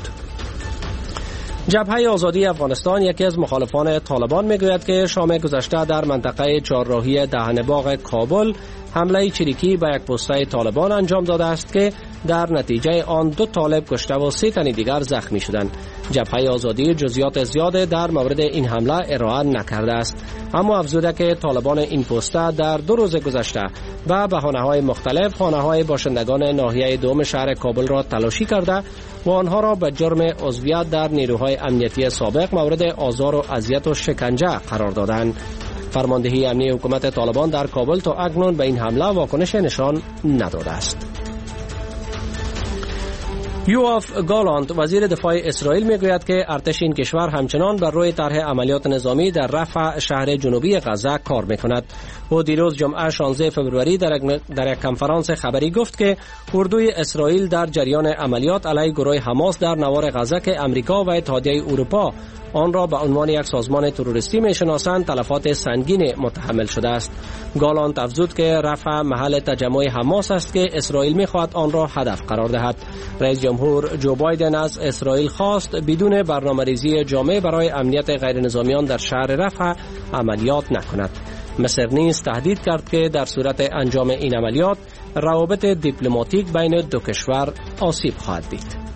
جبهه آزادی افغانستان، یکی از مخالفان طالبان، میگوید که شام گذشته در منطقه چهارراهی دهنباغ کابل حمله چریکی به یک پسته طالبان انجام داده است که در نتیجه آن دو طالب کشته و سه تن دیگر زخمی شدند. جبهه آزادی جزئیات زیاد در مورد این حمله ارائه نکرده است، اما افزوده که طالبان این پسته در دو روز گذشته به بهانه‌های مختلف خانه‌های باشندگان ناحیه دوم شهر کابل را تلاشی کرده و آنها را به جرم عضویت در نیروهای امنیتی سابق مورد آزار و اذیت و شکنجه قرار دادند. فرماندهی امنی حکومت طالبان در کابل تا اکنون به این حمله واکنش نشان نداده است. یوآف گالانت، وزیر دفاع اسرائیل، میگوید که ارتش این کشور همچنان بر روی طرح عملیات نظامی در رفح شهر جنوبی غزه کار میکند. او دیروز جمعه شانزده فوریه در, در یک کنفرانس خبری گفت که اردوی اسرائیل در جریان عملیات علیه گروه حماس در نوار غزه که امریکا و اتحادیه اروپا آن را به عنوان یک سازمان تروریستی میشناسند تلفات سنگین متحمل شده است. گالانت افزود که رفح محل تجمع حماس است که اسرائیل میخواهد آن را هدف قرار دهد. رئیس جمهور جو بایدن از اسرائیل خواست بدون برنامه‌ریزی جامع برای امنیت غیر نظامیان در شهر رفح عملیات نکند. مصر نیز تهدید کرد که در صورت انجام این عملیات روابط دیپلماتیک بین دو کشور آسیب خواهد دید.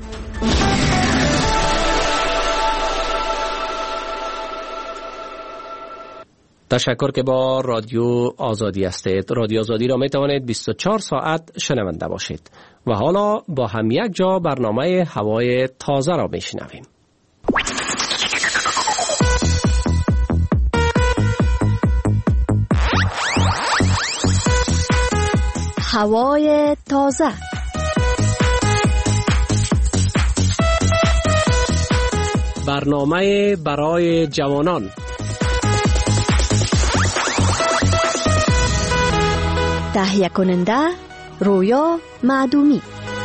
تشکر که با رادیو آزادی هستید. رادیو آزادی را می توانید بیست و چهار ساعت شنونده باشید. و حالا با هم یک جا برنامه هوای تازه را میشنویم. هوای تازه. برنامه برای جوانان. تهیه کننده رویا معدومی.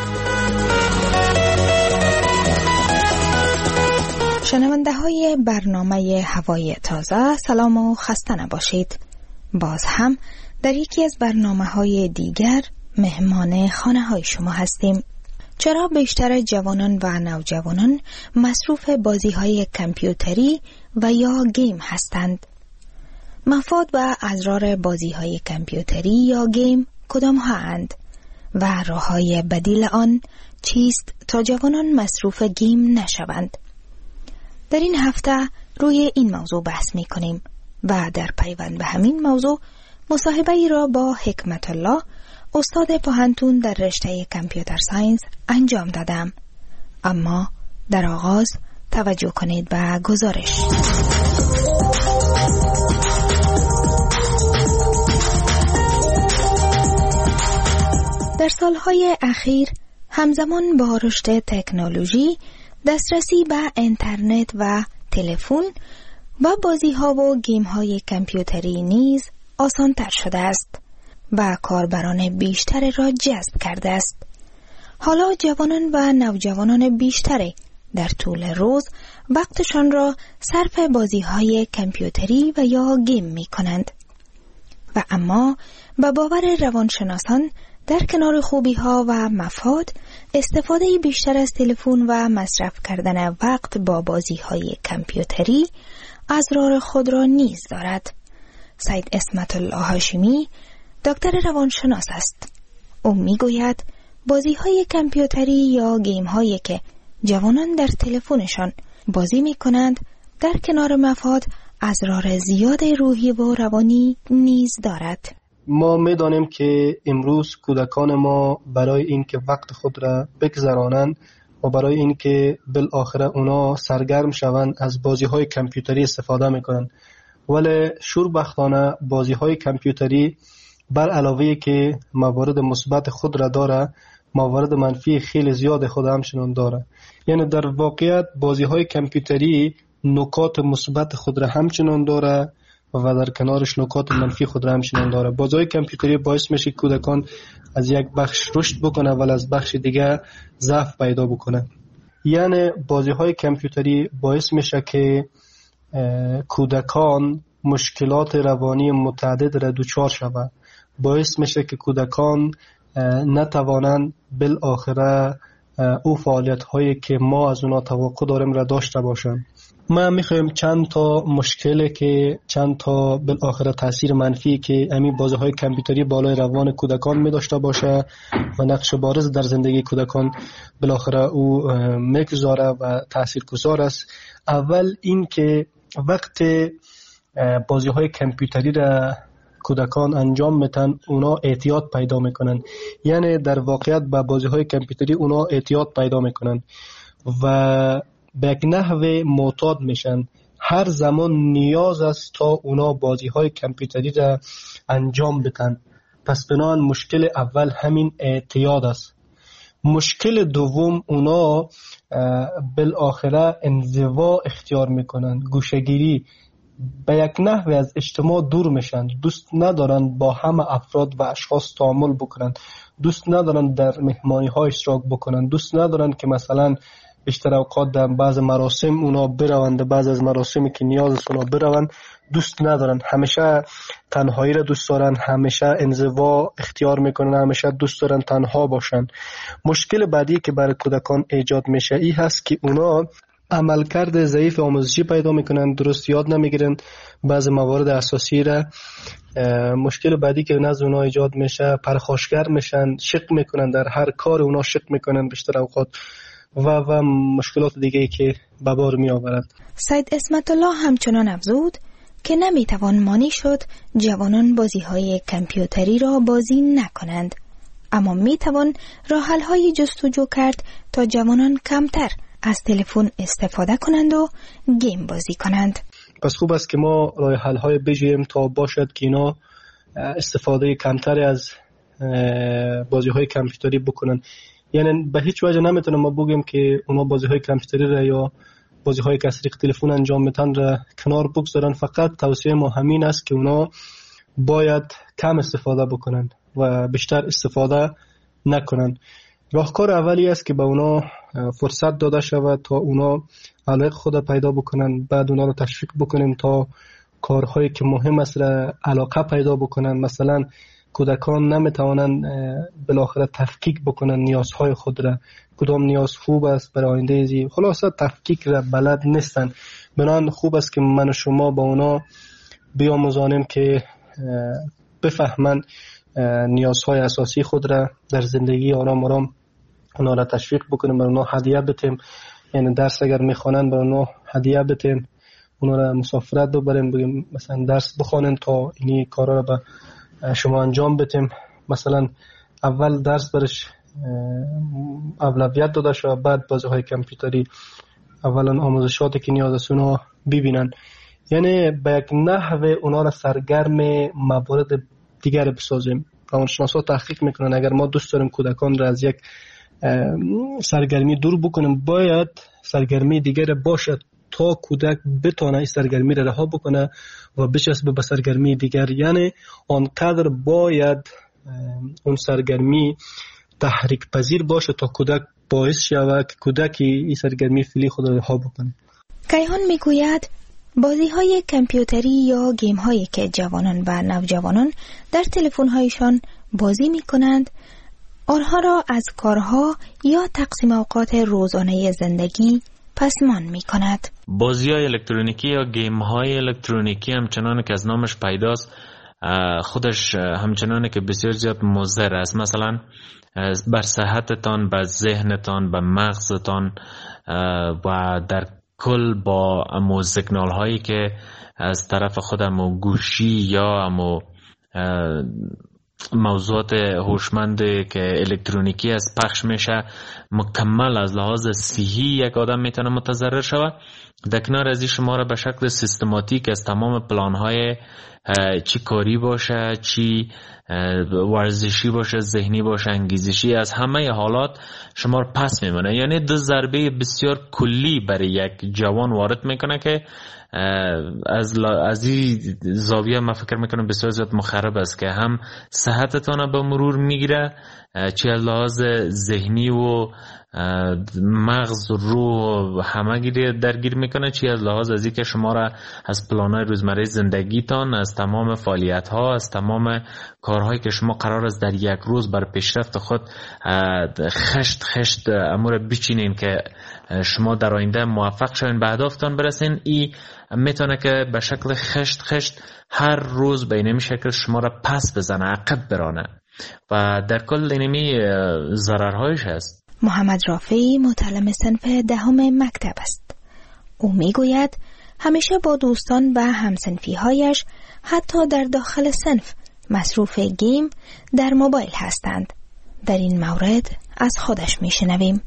شنونده های برنامه هوای تازه، سلام و خسته نباشید. باز هم در یکی از برنامه های دیگر مهمان خانه های شما هستیم. چرا بیشتر جوانان و نوجوانان مصروف بازی های کامپیوتری و یا گیم هستند؟ مفاد و اضرار بازی های کامپیوتری یا گیم کدام ها اند و راه های بدیل آن چیست تا جوانان مصروف گیم نشوند؟ در این هفته روی این موضوع بحث می کنیم و در پیوند به همین موضوع مصاحبه ای را با حکمت الله، استاد پوهنتون در رشته کامپیوتر ساینس انجام دادم. اما در آغاز توجه کنید به گزارش. در سالهای اخیر همزمان با رشد تکنولوژی، دسترسی به اینترنت و تلفن و بازی ها و گیم های کامپیوتری نیز آسان تر شده است و کاربران بیشتر را جذب کرده است. حالا جوانان و نوجوانان بیشتری در طول روز وقتشان را صرف بازی های کامپیوتری و یا گیم می کنند. و اما به باور روانشناسان در کنار خوبی ها و مفاد، استفاده بیشتر از تلفن و مصرف کردن وقت با بازی های کامپیوتری اضرار خود را نیز دارد. سید اسمت الله هاشمی دکتر روانشناس است. او میگوید بازی های کامپیوتری یا گیم هایی که جوانان در تلفنشان بازی می کنند در کنار مفاد اضرار زیاد روحی و روانی نیز دارد. ما می دانیم که امروز کودکان ما برای اینکه وقت خود را بگذرانند و برای اینکه بالاخره اونا سرگرم شوند از بازی های کامپیوتری استفاده می کنند، ولی شوربختانه بازی های کامپیوتری بر علاوه که موارد مثبت خود را داره، موارد منفی خیلی زیاد خود همچنان داره. یعنی در واقعیت بازی های کامپیوتری نکات مثبت خود را همچنان داره و در کنارش نکات منفی خود را همچنان داره. بازی های کامپیوتری باعث میشه کودکان از یک بخش رشد بکنه ولی از بخش دیگه ضعف پیدا بکنه. یعنی بازی های کامپیوتری باعث میشه که کودکان مشکلات روانی متعدد را دچار شود. باعث میشه که کودکان نتوانند بالاخره او فعالیت هایی که ما از اونا توقع داریم را داشته باشند. ما میخوایم چند تا مشکلی که چند تا بالاخره تاثیر منفی که همین بازی های کامپیوتری بالای روان کودکان می داشته باشه و نقش بارز در زندگی کودکان بالاخره او میگذاره و تاثیرگذار است. اول این که وقت بازی های کامپیوتری را کودکان انجام میتن اونا اعتیاد پیدا میکنن. یعنی در واقعیت با بازی های کامپیوتری اونا اعتیاد پیدا میکنن و به یک نحو معتاد میشن. هر زمان نیاز است تا اونا بازی های کامپیوتری را انجام بدن. پس بنابراین مشکل اول همین اعتیاد است. مشکل دوم اونا بالاخره انزوا اختیار میکنن، گوشهگیری، به یک نحو از اجتماع دور میشن. دوست ندارن با همه افراد و اشخاص تعامل بکنن، دوست ندارن در مهمانی ها اشتراک بکنن، دوست ندارن که مثلا بیشتر اوقات در بعض مراسم اونا بروند، بعض از مراسمی که نیاز است اونا بروند دوست ندارن. همیشه تنهایی را دوست دارن، همیشه انزوا اختیار میکنن، همیشه دوست دارن تنها باشن. مشکل بعدی که برای کودکان ایجاد میشه این هست که اونا عملکرد ضعیف آموزشی پیدا میکنن، درست یاد نمیگیرن بعض موارد اساسی را. مشکل بعدی که نزد اونا ایجاد میشه پرخاشگر میشن، شک میکنن، در هر کار اونا شک میکنن بیشتر اوقات و و مشکلات دیگه که به بار می آورد. سید اسمت الله همچنان افزود که نمیتوان مانع شد جوانان بازی های کامپیوتری را بازی نکنند، اما میتوان راه حل های جستجو کرد تا جوانان کمتر از تلفن استفاده کنند و گیم بازی کنند. پس خوب است که ما راه حل های بجوییم تا باشد که اینا استفاده کمتر از بازی های کامپیوتری بکنند. یعنی به هیچ وجه نمیتونم ما بگیم که اونا بازی های کامپیوتری را یا بازی های که از طریق تلفن انجام میتن را کنار بگذارن. فقط توصیه ما همین است که اونا باید کم استفاده بکنن و بیشتر استفاده نکنن. راهکار اولی است که به اونا فرصت داده شود تا اونا علاقه خود پیدا بکنن، بعد اونا رو تشویق بکنیم تا کارهایی که مهم است را علاقه پیدا بکنن. مثلا کودکان نمیتوانند بالاخره تفکیک بکنن نیازهای خود را، کدام نیاز خوب است برای آینده زی، خلاصه تفکیک را بلد نیستن. بنابراین خوب است که من و شما با اونا بیاموزانیم که بفهمن نیازهای اساسی خود را در زندگی آرام آرام اونا را تشویق بکنیم، برای اونا هدیه بتیم. یعنی درس اگر میخوانن برای اونا هدیه بتیم، اونا را مسافرت ببریم، بگیم مثلا درس بخوانن تا اینی کارا را به شما انجام بتیم. مثلا اول درس برش اولویت داده شد، بعد بازی های کامپیوتری اولا آموزشاتی که نیاز است اونا ببینن. یعنی به یک نحو اونا را سرگرم موارد دیگر بسازیم. روانشناسا تحقیق میکنن اگر ما دوست داریم کودکان را از یک سرگرمی دور بکنیم، باید سرگرمی دیگر باشد تا کودک بتونه این سرگرمی را رها بکنه و بچسبه به سرگرمی دیگر. یعنی آنقدر باید اون سرگرمی تحریک پذیر باشه تا کودک باعث شود که کودک این سرگرمی فعلی خود را رها بکنه. کیهان میگوید بازی های کامپیوتری یا گیم هایی که جوانان و نوجوانان در تلفن هایشان بازی می کنند آنها را از کارها یا تقسیم اوقات روزانه زندگی پسمان می کند. بازی های الکترونیکی یا گیم های الکترونیکی همچنان که از نامش پیداست خودش همچنان که بسیار زیاد مضر است. مثلا بر صحتتان، بر ذهنتان، بر مغزتان و در کل با امو سیگنال هایی که از طرف خود امو گوشی یا امو موضوعات هوشمند که الکترونیکی از پخش میشه مکمل از لحاظ صحی یک آدم میتونه متضرر شود. در کنار از این شما را به شکل سیستماتیک از تمام پلان های چی کاری باشه، چی ورزشی باشه، ذهنی باشه، انگیزشی، از همه حالات شما را پس میمونه. یعنی دو ضربه بسیار کلی برای یک جوان وارد میکنه که از از این زاویه من فکر میکنم بسیار زیاد مخرب است که هم صحتتان به مرور میگیره، چه لحاظ ذهنی و مغز و روح همه گیری درگیر میکنه، چی از لحاظ ازی که شما را از پلانهای روزمره زندگیتان، از تمام فعالیت ها، از تمام کارهایی که شما قرار است در یک روز بر پیشرفت خود خشت خشت امور بچینین که شما در آینده موفق شوین به اهدافتان برسین، ای میتونه که به شکل خشت خشت هر روز به اینمی شکل شما را پس بزنه، عقب برانه و در کل اینمی ضررهایش هست. محمد رافعی متعلم صنف دهم مکتب است. او میگوید همیشه با دوستان و همصنفی هایش حتی در داخل صنف مصروف گیم در موبایل هستند. در این مورد از خودش میشنویم.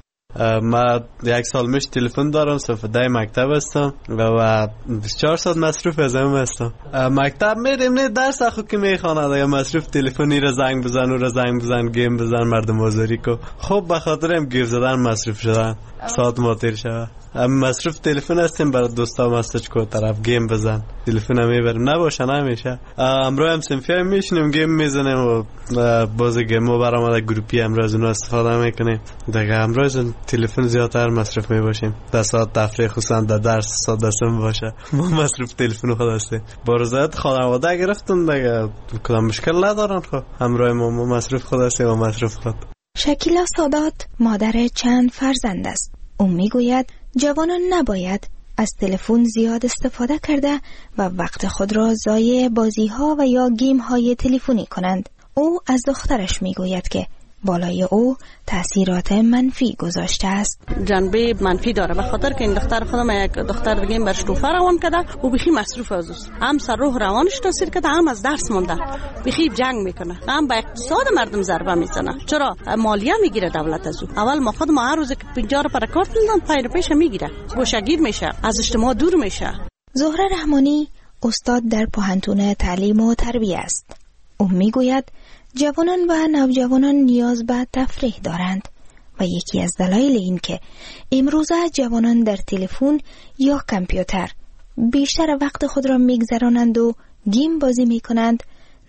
من یک سال میش تلفن دارم، صف ده مکتب هستم و بیست و چهار ساعت مصروف از هم هستم. مکتب میریم نه درس اخو که میخواند یا مصروف تلفنی را زنگ بزن و را زنگ بزن گیم بزن مردم آزاری کو. خب به خاطر هم گیر زدن مصروف شدن ساعت ماتیر شود. مصروف تلفن هستیم برای دوستا مسیج کو طرف گیم بزن تلفن هم میبریم نباشه نمیشه. امروز هم صنفی هم میشینیم گیم میزنیم و باز گیم و برامده گروپی امروز اونو استفاده میکنیم. دیگه امروز تلفن زیادتر مصروف میباشیم. در ساعت تفریح خصوصا در درس ساعت دستم باشه ما مصروف تلفن خود هستیم. با رضایت خانواده گرفتن دیگه کدام مشکل ندارن. خب امروز ما مصروف خود هستیم و مصروف خود. شکیلا سادات مادر چند فرزند است. او میگوید جوانان نباید از تلفن زیاد استفاده کرده و وقت خود را ضایع بازی ها و یا گیم های تلفنی کنند. او از دخترش میگوید که بالای او تأثیرات منفی گذاشته است. جنبه منفی داره به خاطر که این دختر خودم یک دختر دیگه برش توفه روان کرده و بخی مصروف از اوست. هم سر روح روانش تاثیر کرده، هم از درس مونده، بخی جنگ میکنه، هم به اقتصاد مردم ضربه میزنه. چرا مالیه میگیره دولت از او. اول ما خود ما هر روز که پنجاه رو پر کارت میدن پای پیش میگیره، گوشه‌گیر میشه، از اجتماع دور میشه. زهره رحمانی استاد در پوهنتون تعلیم و تربیت است. او میگوید جوانان و نوجوانان نیاز به تفریح دارند و یکی از دلایل این که امروزه جوانان در تلفن یا کامپیوتر بیشتر وقت خود را میگذرانند و گیم بازی میکنند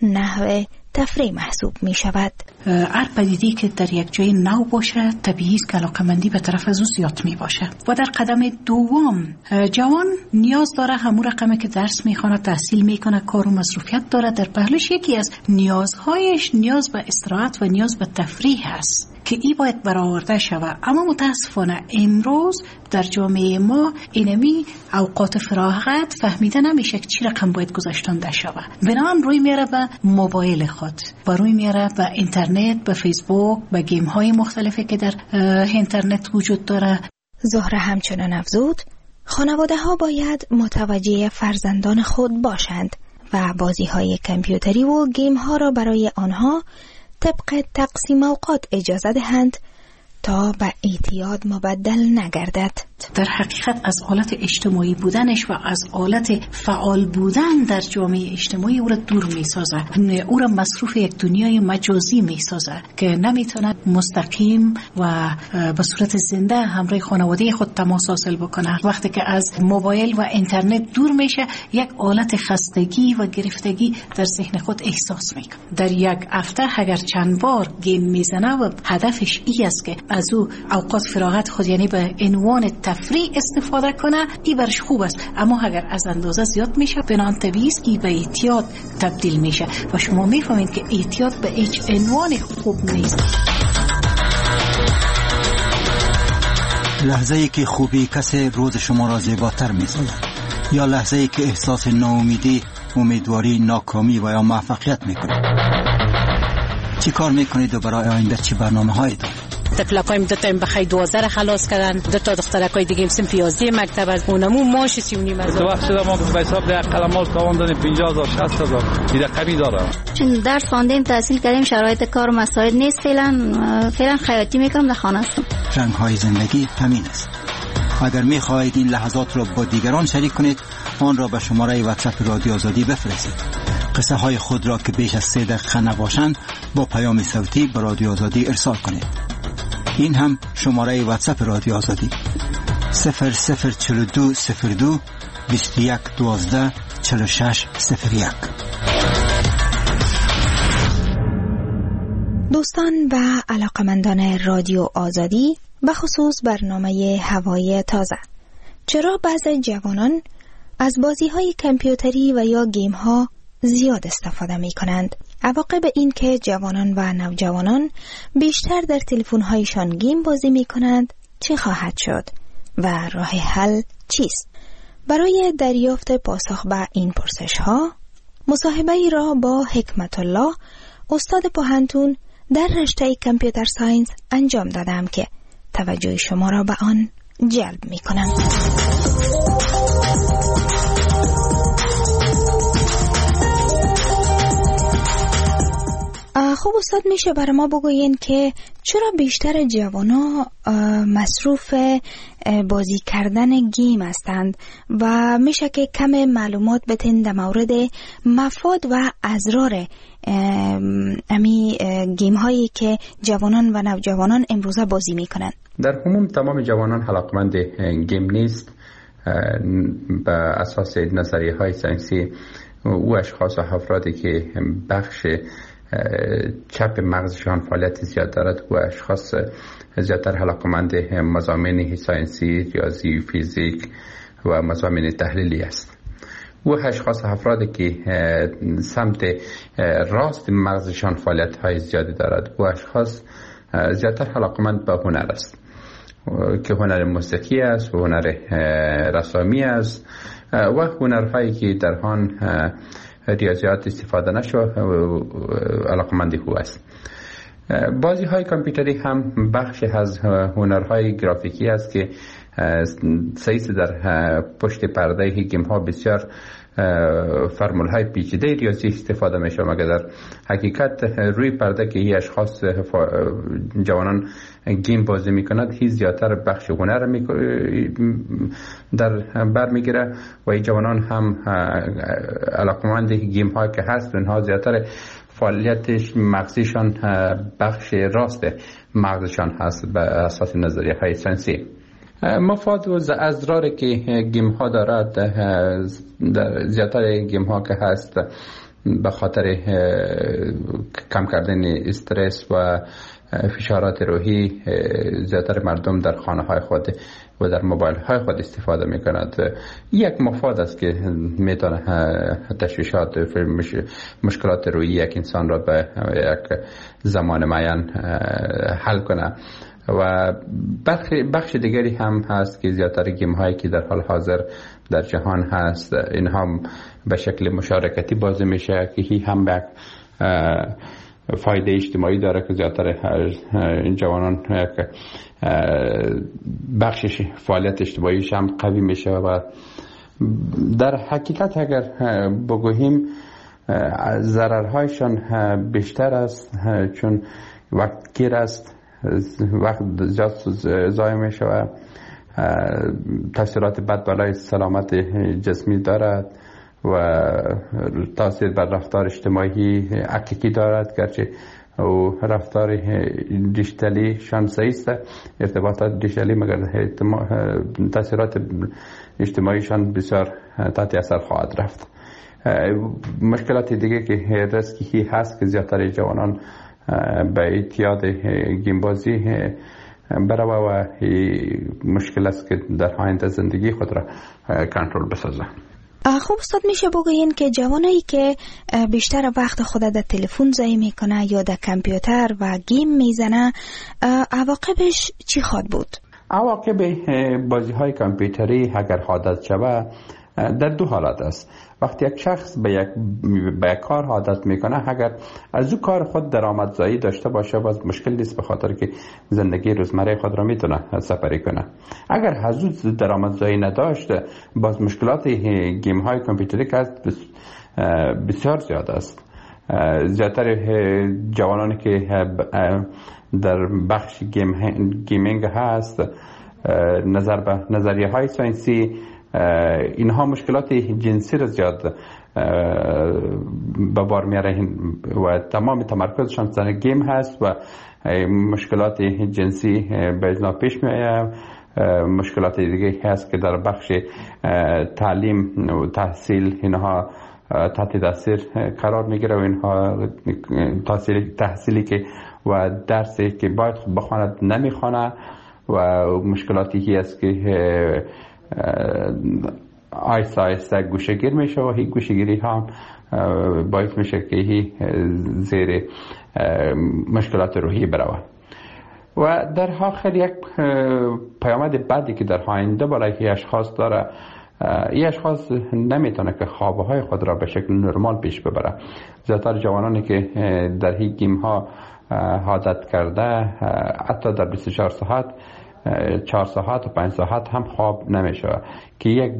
نحو تفریح محسوب می شود. هر پدیده‌ای که در یک جای نو باشه طبیعی است که علاقه‌مندی به طرف از او زیاد می باشه. و در قدم دوم جوان نیاز داره همون رقمی که درس میخونه، تحصیل میکنه، کار و مصروفیت داره، در پهلوش یکی از نیازهایش نیاز به استراحت و نیاز به تفریح است که ای باید برآورده شود. اما متاسفانه امروز در جامعه ما اینمی اوقات فراغت فهمیده نمیشه که چی رقم باید گذاشتنده شود. بنابراین روی میره به موبایل خود و روی میره به اینترنت، به فیسبوک، به گیم های مختلفی که در اینترنت وجود داره. زهره همچنان افزود خانواده ها باید متوجه فرزندان خود باشند و بازی های کامپیوتری و گیم ها را برای آنها طبق تقسیم اوقات اجازه دهند تا به اعتیاد مبدل نگردد. نیست. در حقیقت از حالت اجتماعی بودنش و از حالت فعال بودن در جامعه اجتماعی او را دور میسازه، او را مصروف یک دنیای مجازی میسازه که نمیتونه مستقیم و به صورت زنده همراه خانواده خود تماس حاصل بکنه. وقتی که از موبایل و اینترنت دور میشه، یک حالت خستگی و گرفتگی در ذهن خود احساس میکنه. در یک هفته اگر چند بار گیم میزنه و هدفش ای است که از او اوقات فراغت خود یعنی به عنوان تفریح استفاده کنه، این برش خوب است. اما اگر از اندازه زیاد میشه، بنان طبیعی است که به اعتیاد تبدیل میشه و شما میفهمید که اعتیاد به هیچ عنوان خوب نیست. لحظه ای که خوبی کسی روز شما را زیباتر می‌سازد، یا لحظه ای که احساس ناامیدی، امیدواری، ناکامی و یا موفقیت میکنید. چی کار میکنید و برای آینده چی برنامه هایی دارید؟ تفلکایم دو تا بخای دوازده خلاص کردن، دو تا دخترکای دیگه سن پیازی مکتب از اونمو ماش سی و نیم هزار. تو وقت شده ما به حساب ده قلمال تواندن پنجاه هزار شصت هزار این رقمی داره. چون درس خواندیم تحصیل کردیم، شرایط کار مساعد نیست. فعلا فعلا خیاطی میکنم، در خانه هستم. رنگ های زندگی همین است. اگر میخواهید این لحظات را با دیگران شریک کنید، آن را به شماره واتساپ رادیو آزادی بفرستید. قصه های خود را که بیش از سه دقیقه نباشند با پیام صوتی به رادیو آزادی ارسال کنید. این هم شماره واتساپ رادیو آزادی صفر صفر چهل و دو صفر دو بیست و یک دوازده چهل و شش صفر یک. دوستان و علاقمندان رادیو آزادی، به خصوص برنامه هوای تازه، چرا بعضی جوانان از بازی‌های کامپیوتری و یا گیم‌ها زیاد استفاده می‌کنند؟ عواقب این که جوانان و نوجوانان بیشتر در تلفن‌هایشان گیم بازی می‌کنند چه خواهد شد و راه حل چیست؟ برای دریافت پاسخ به این پرسش‌ها، مصاحبه‌ای را با حکمت الله، استاد پوهنتون در رشته کامپیوتر ساینس انجام دادم که توجه شما را به آن جلب می‌کنم. خب استاد، میشه برای ما بگوین که چرا بیشتر جوانا مصروف بازی کردن گیم هستند و میشه که کم معلومات بتین در مورد مفاد و اضرار امی گیم هایی که جوانان و نوجوانان امروزه بازی میکنند؟ در عموم تمام جوانان علاقمند گیم نیست. به اساس نظریه های ساینسی، او اشخاص و افرادی که بخش چپ مغزشان فعالیت زیاد دارد و اشخاص زیادتر علاقمند مضامین ساینسی، ریاضی، فیزیک و مضامین تحلیلی است. و اشخاص افرادی که سمت راست مغزشان فعالیت های زیادی دارد و اشخاص زیادتر علاقمند به هنر است که هنر موسیقی است و هنر رسامی است و هنرهایی که در آن ریاضیات استفاده نشو علاقمندی هو است. بازی های کامپیوتری هم بخش از هنرهای گرافیکی است که سعیس در پشت پرده گیم ها بسیار فرمول های پیچیده ریاضی استفاده می شود، مگر در حقیقت روی پرده که این اشخاص جوانان گیم بازی می کند هی زیادتر بخش هنر در بر می گیره و این جوانان هم علاقمند گیم ها که هست اونها زیادتر فعالیتش مغزیشان بخش راست مغزشان هست به اساس نظریه های ساینسی. مفاد و اضراری که گیم ها دارد، زیادتر گیم ها که هست به خاطر کم کردن استرس و فشارات روحی، زیادتر مردم در خانه های خود و در موبایل های خود استفاده می کند. یک مفاد است که می تونه تشویشات مشکلات روحی یک انسان را به یک زمان معین حل کنه. و بخش دیگری هم هست که زیادتر گیم هایی که در حال حاضر در جهان هست اینها به شکل مشارکتی بازی میشه که هی هم به فایده اجتماعی داره که زیادتر این جوانان بخشش فعالیت اجتماعیش هم قوی میشه و در حقیقت اگر بگوییم ضررهایشان بیشتر است، چون وقت گیر است، وقت زیاد ضایع می شود تاثیرات بد بالای سلامت جسمی دارد و تاثیر بر رفتار اجتماعی حقیقی دارد، گرچه و رفتار دیجیتالی شان ضعیف است، ارتباطات دیجیتالی، مگر تاثیرات اجتماعیشان بسیار تحت اثر خواهد رفت. مشکلات دیگه که ریسکی هست که زیادتر جوانان به اعتیاد گیم بازی برای و مشکل است که در آینده زندگی خود را کنترل بسازه. خب استاد، میشه بگوین که جوانایی که بیشتر وقت خود در تلفن ضایع میکنه یا در کامپیوتر و گیم میزنه، عواقبش چی خواهد بود؟ عواقب بازی های کامپیوتری اگر عادت شود در دو حالت است. وقتی یک شخص به یک به یک کار عادت میکنه، اگر از او کار خود درآمدزایی داشته باشه باز مشکل نیست، به خاطر که زندگی روزمره خود را میتونه سپری کنه. اگر از او درآمدزایی نداشته باز مشکلات گیم های کامپیوتری که بسیار زیاد است. زیادتر جوانانی که در بخش گیم گیمینگ هست، نظر به نظریه های ساینسی، اینها مشکلات جنسی را زیاد به بار میاره و تمام تمرکزشان سر گیم هست و مشکلات جنسی به ازنا پیش میآید. مشکلات دیگه هست که در بخش تعلیم و تحصیل اینها تحت تاثیر قرار میگیره و اینها تحصیلی تحصیلی که و درسی که باید بخواند نمیخوانه و مشکلاتی هست که آیسته آیسته گوشه‌گیر میشه و این گوشه‌گیری هم باعث میشه که هی زیر مشکلات روحی بروه. و در آخر یک پیامد بعدی که در آینده برای اشخاص داره، این اشخاص نمیتونه که خوابهای خود را به شکل نرمال پیش ببره. زیادتر جوانانی که در این گیم ها عادت کرده، حتی در بیست و چهار ساعت چهار ساعت و پنج ساعت هم خواب نمیشه که یک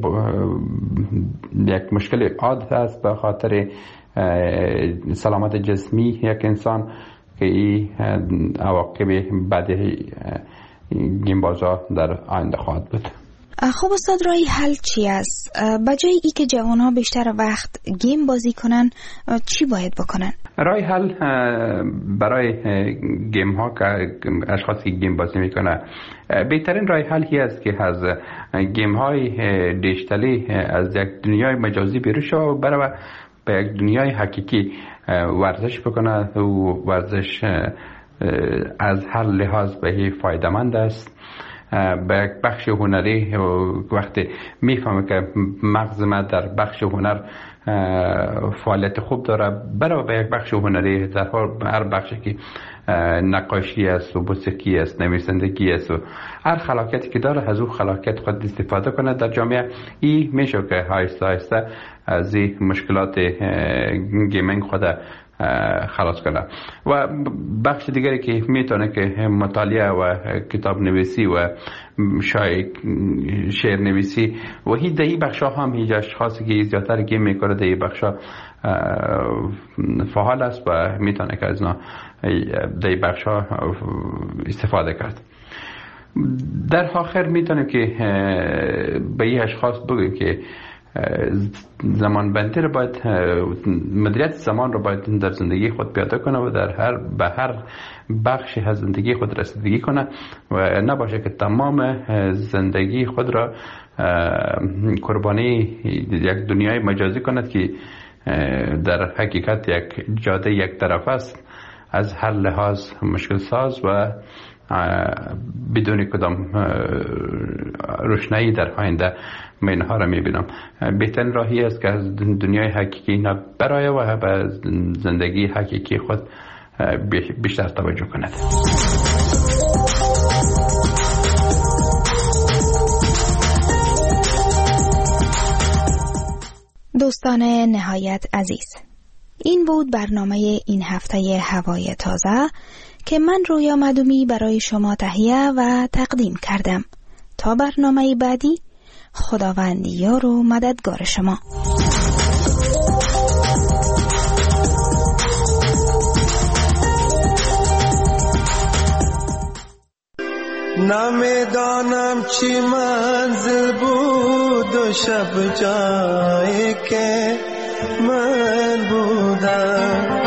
یک مشکل عادت است به خاطر سلامت جسمی یک انسان که این عواقب بعدی گیم بازا در آینده خواهد بود. خب استاد، رای حل چی است؟ بجای ای که جوان ها بیشتر وقت گیم بازی کنن چی باید بکنن؟ رای حل برای گیم ها که اشخاصی که گیم بازی میکنه، بهترین رای حل هی است که از گیم های دیجیتالی از یک دنیای مجازی بیرون شو و برای به یک دنیای حقیقی ورزش بکنه و ورزش از هر لحاظ به فایده مند است. به یک بخش هنری وقتی میفهمه که مغز ما در بخش هنر فعالیت خوب داره، برای به یک بخش هنری در هر بخشی که نقاشی است و موسیقی است، نویسندگی است و هر خلاقیتی که داره از او خلاقیت خود استفاده کنه در جامعه، این میشه که آهسته آهسته از این مشکلات گیمینگ خود خلاص کنه. و بخش دیگری که میتونه که مطالعه و کتاب نویسی و شاید شعر نویسی و هی در این بخش ها هم هیچ اشخاصی که زیادتر گیم میکنه در این بخش ها فعال است و میتونه که از در این بخش ها استفاده کرد. در آخر میتونیم که به این اشخاص بگیم که زمان بندی رو باید، مدیریت زمان رو باید در زندگی خود پیاده کنه و در هر به هر بخش از زندگی خود رسیدگی کنه و نباشه که تمام زندگی خود را قربانی یک دنیای مجازی کند که در حقیقت یک جاده یک طرف است، از هر لحاظ مشکل ساز و بدون کدام روشنایی در آینده من اینها را میبینم. بهترین راهی است که از دنیای حقیقی نبرای و به زندگی حقیقی خود بیشتر توجه کند. دوستان نهایت عزیز، این بود برنامه این هفته هوای تازه که من رویا مدومی برای شما تهیه و تقدیم کردم. تا برنامه بعدی، خداوند یار و مددگار شما. نمیدانم چی منزل بود و شب جایی که من بودم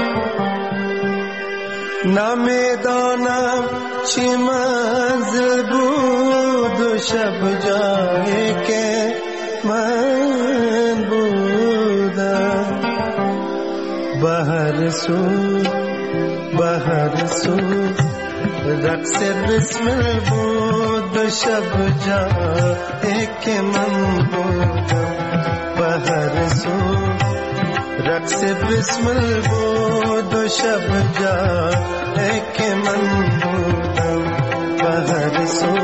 نمیدانم چی منزل بود و شب جایی که من بودم به هر سو به هر سو رقص بسمل بود و شب جایی که من بودم به هر سو رقص بسمل بود و شب جایی که من بودم به هر سو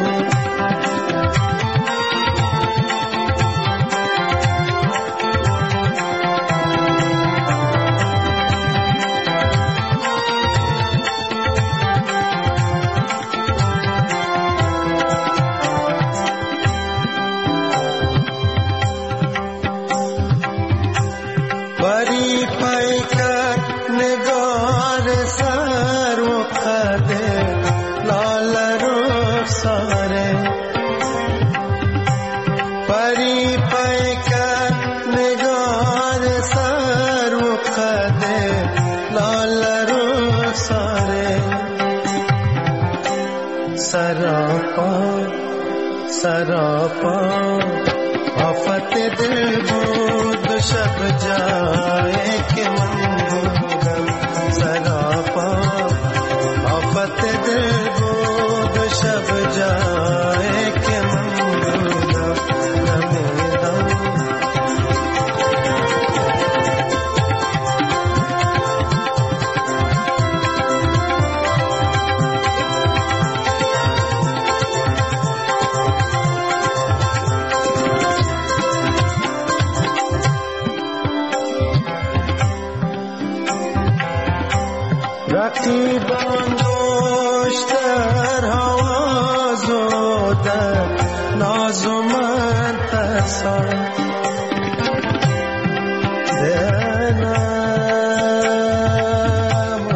सरापा आफत दिल بود शब जाए के मन बूदम सरापा आफत दिल بود शब जाए के मन बूदम नमेदम رقیبان دوشتر هواز و در ناز و من ترسان دنم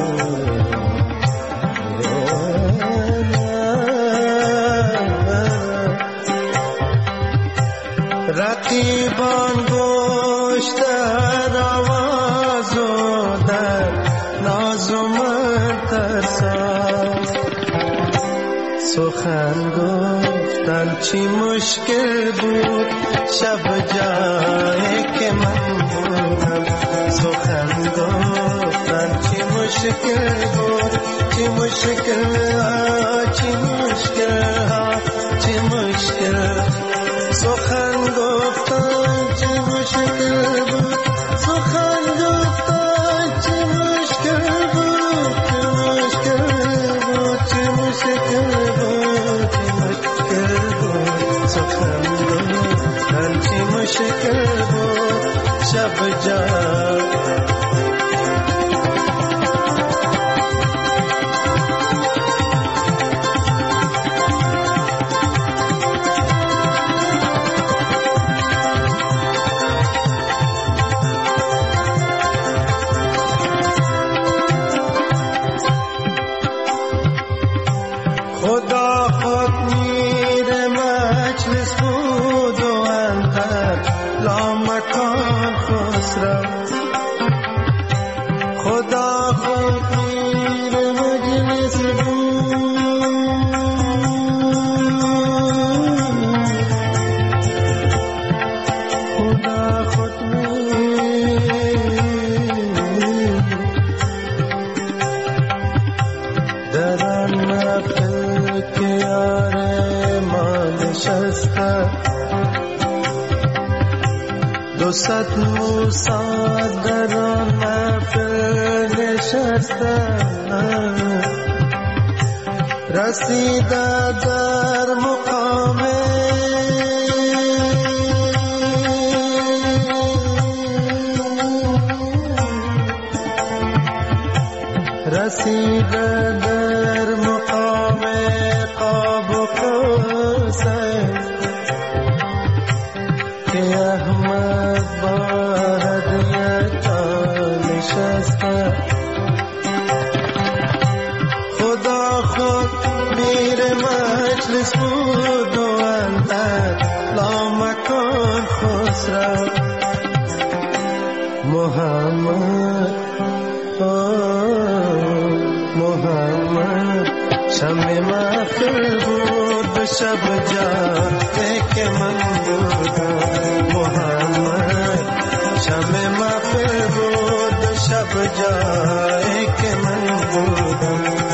رقیبان دوشتر هواز و در ناز و من ترسان سخن گفتن چی مشکل بود شب جایی که من بودم سخن گفتن چی مشکل بود چی مشکل ها چی مشکل ها چی مشکل سخن گفتن چی مشکل بود سخن گفتن چی مشکل بود چی مشکل بود چی مشکل بود چی مشکل بود سخن گفتن چی مشکل بود شب جان صد موسا در محفل نشستم رسیده در مقام رسیده در مقام قاب و قوسین که احمد با هدیت نشسته خدا خود میر مجلس بود و محمد محمد شمع محفل بود شب جاده که من بودم محمد شمع محفل بود شب جاده که من بودم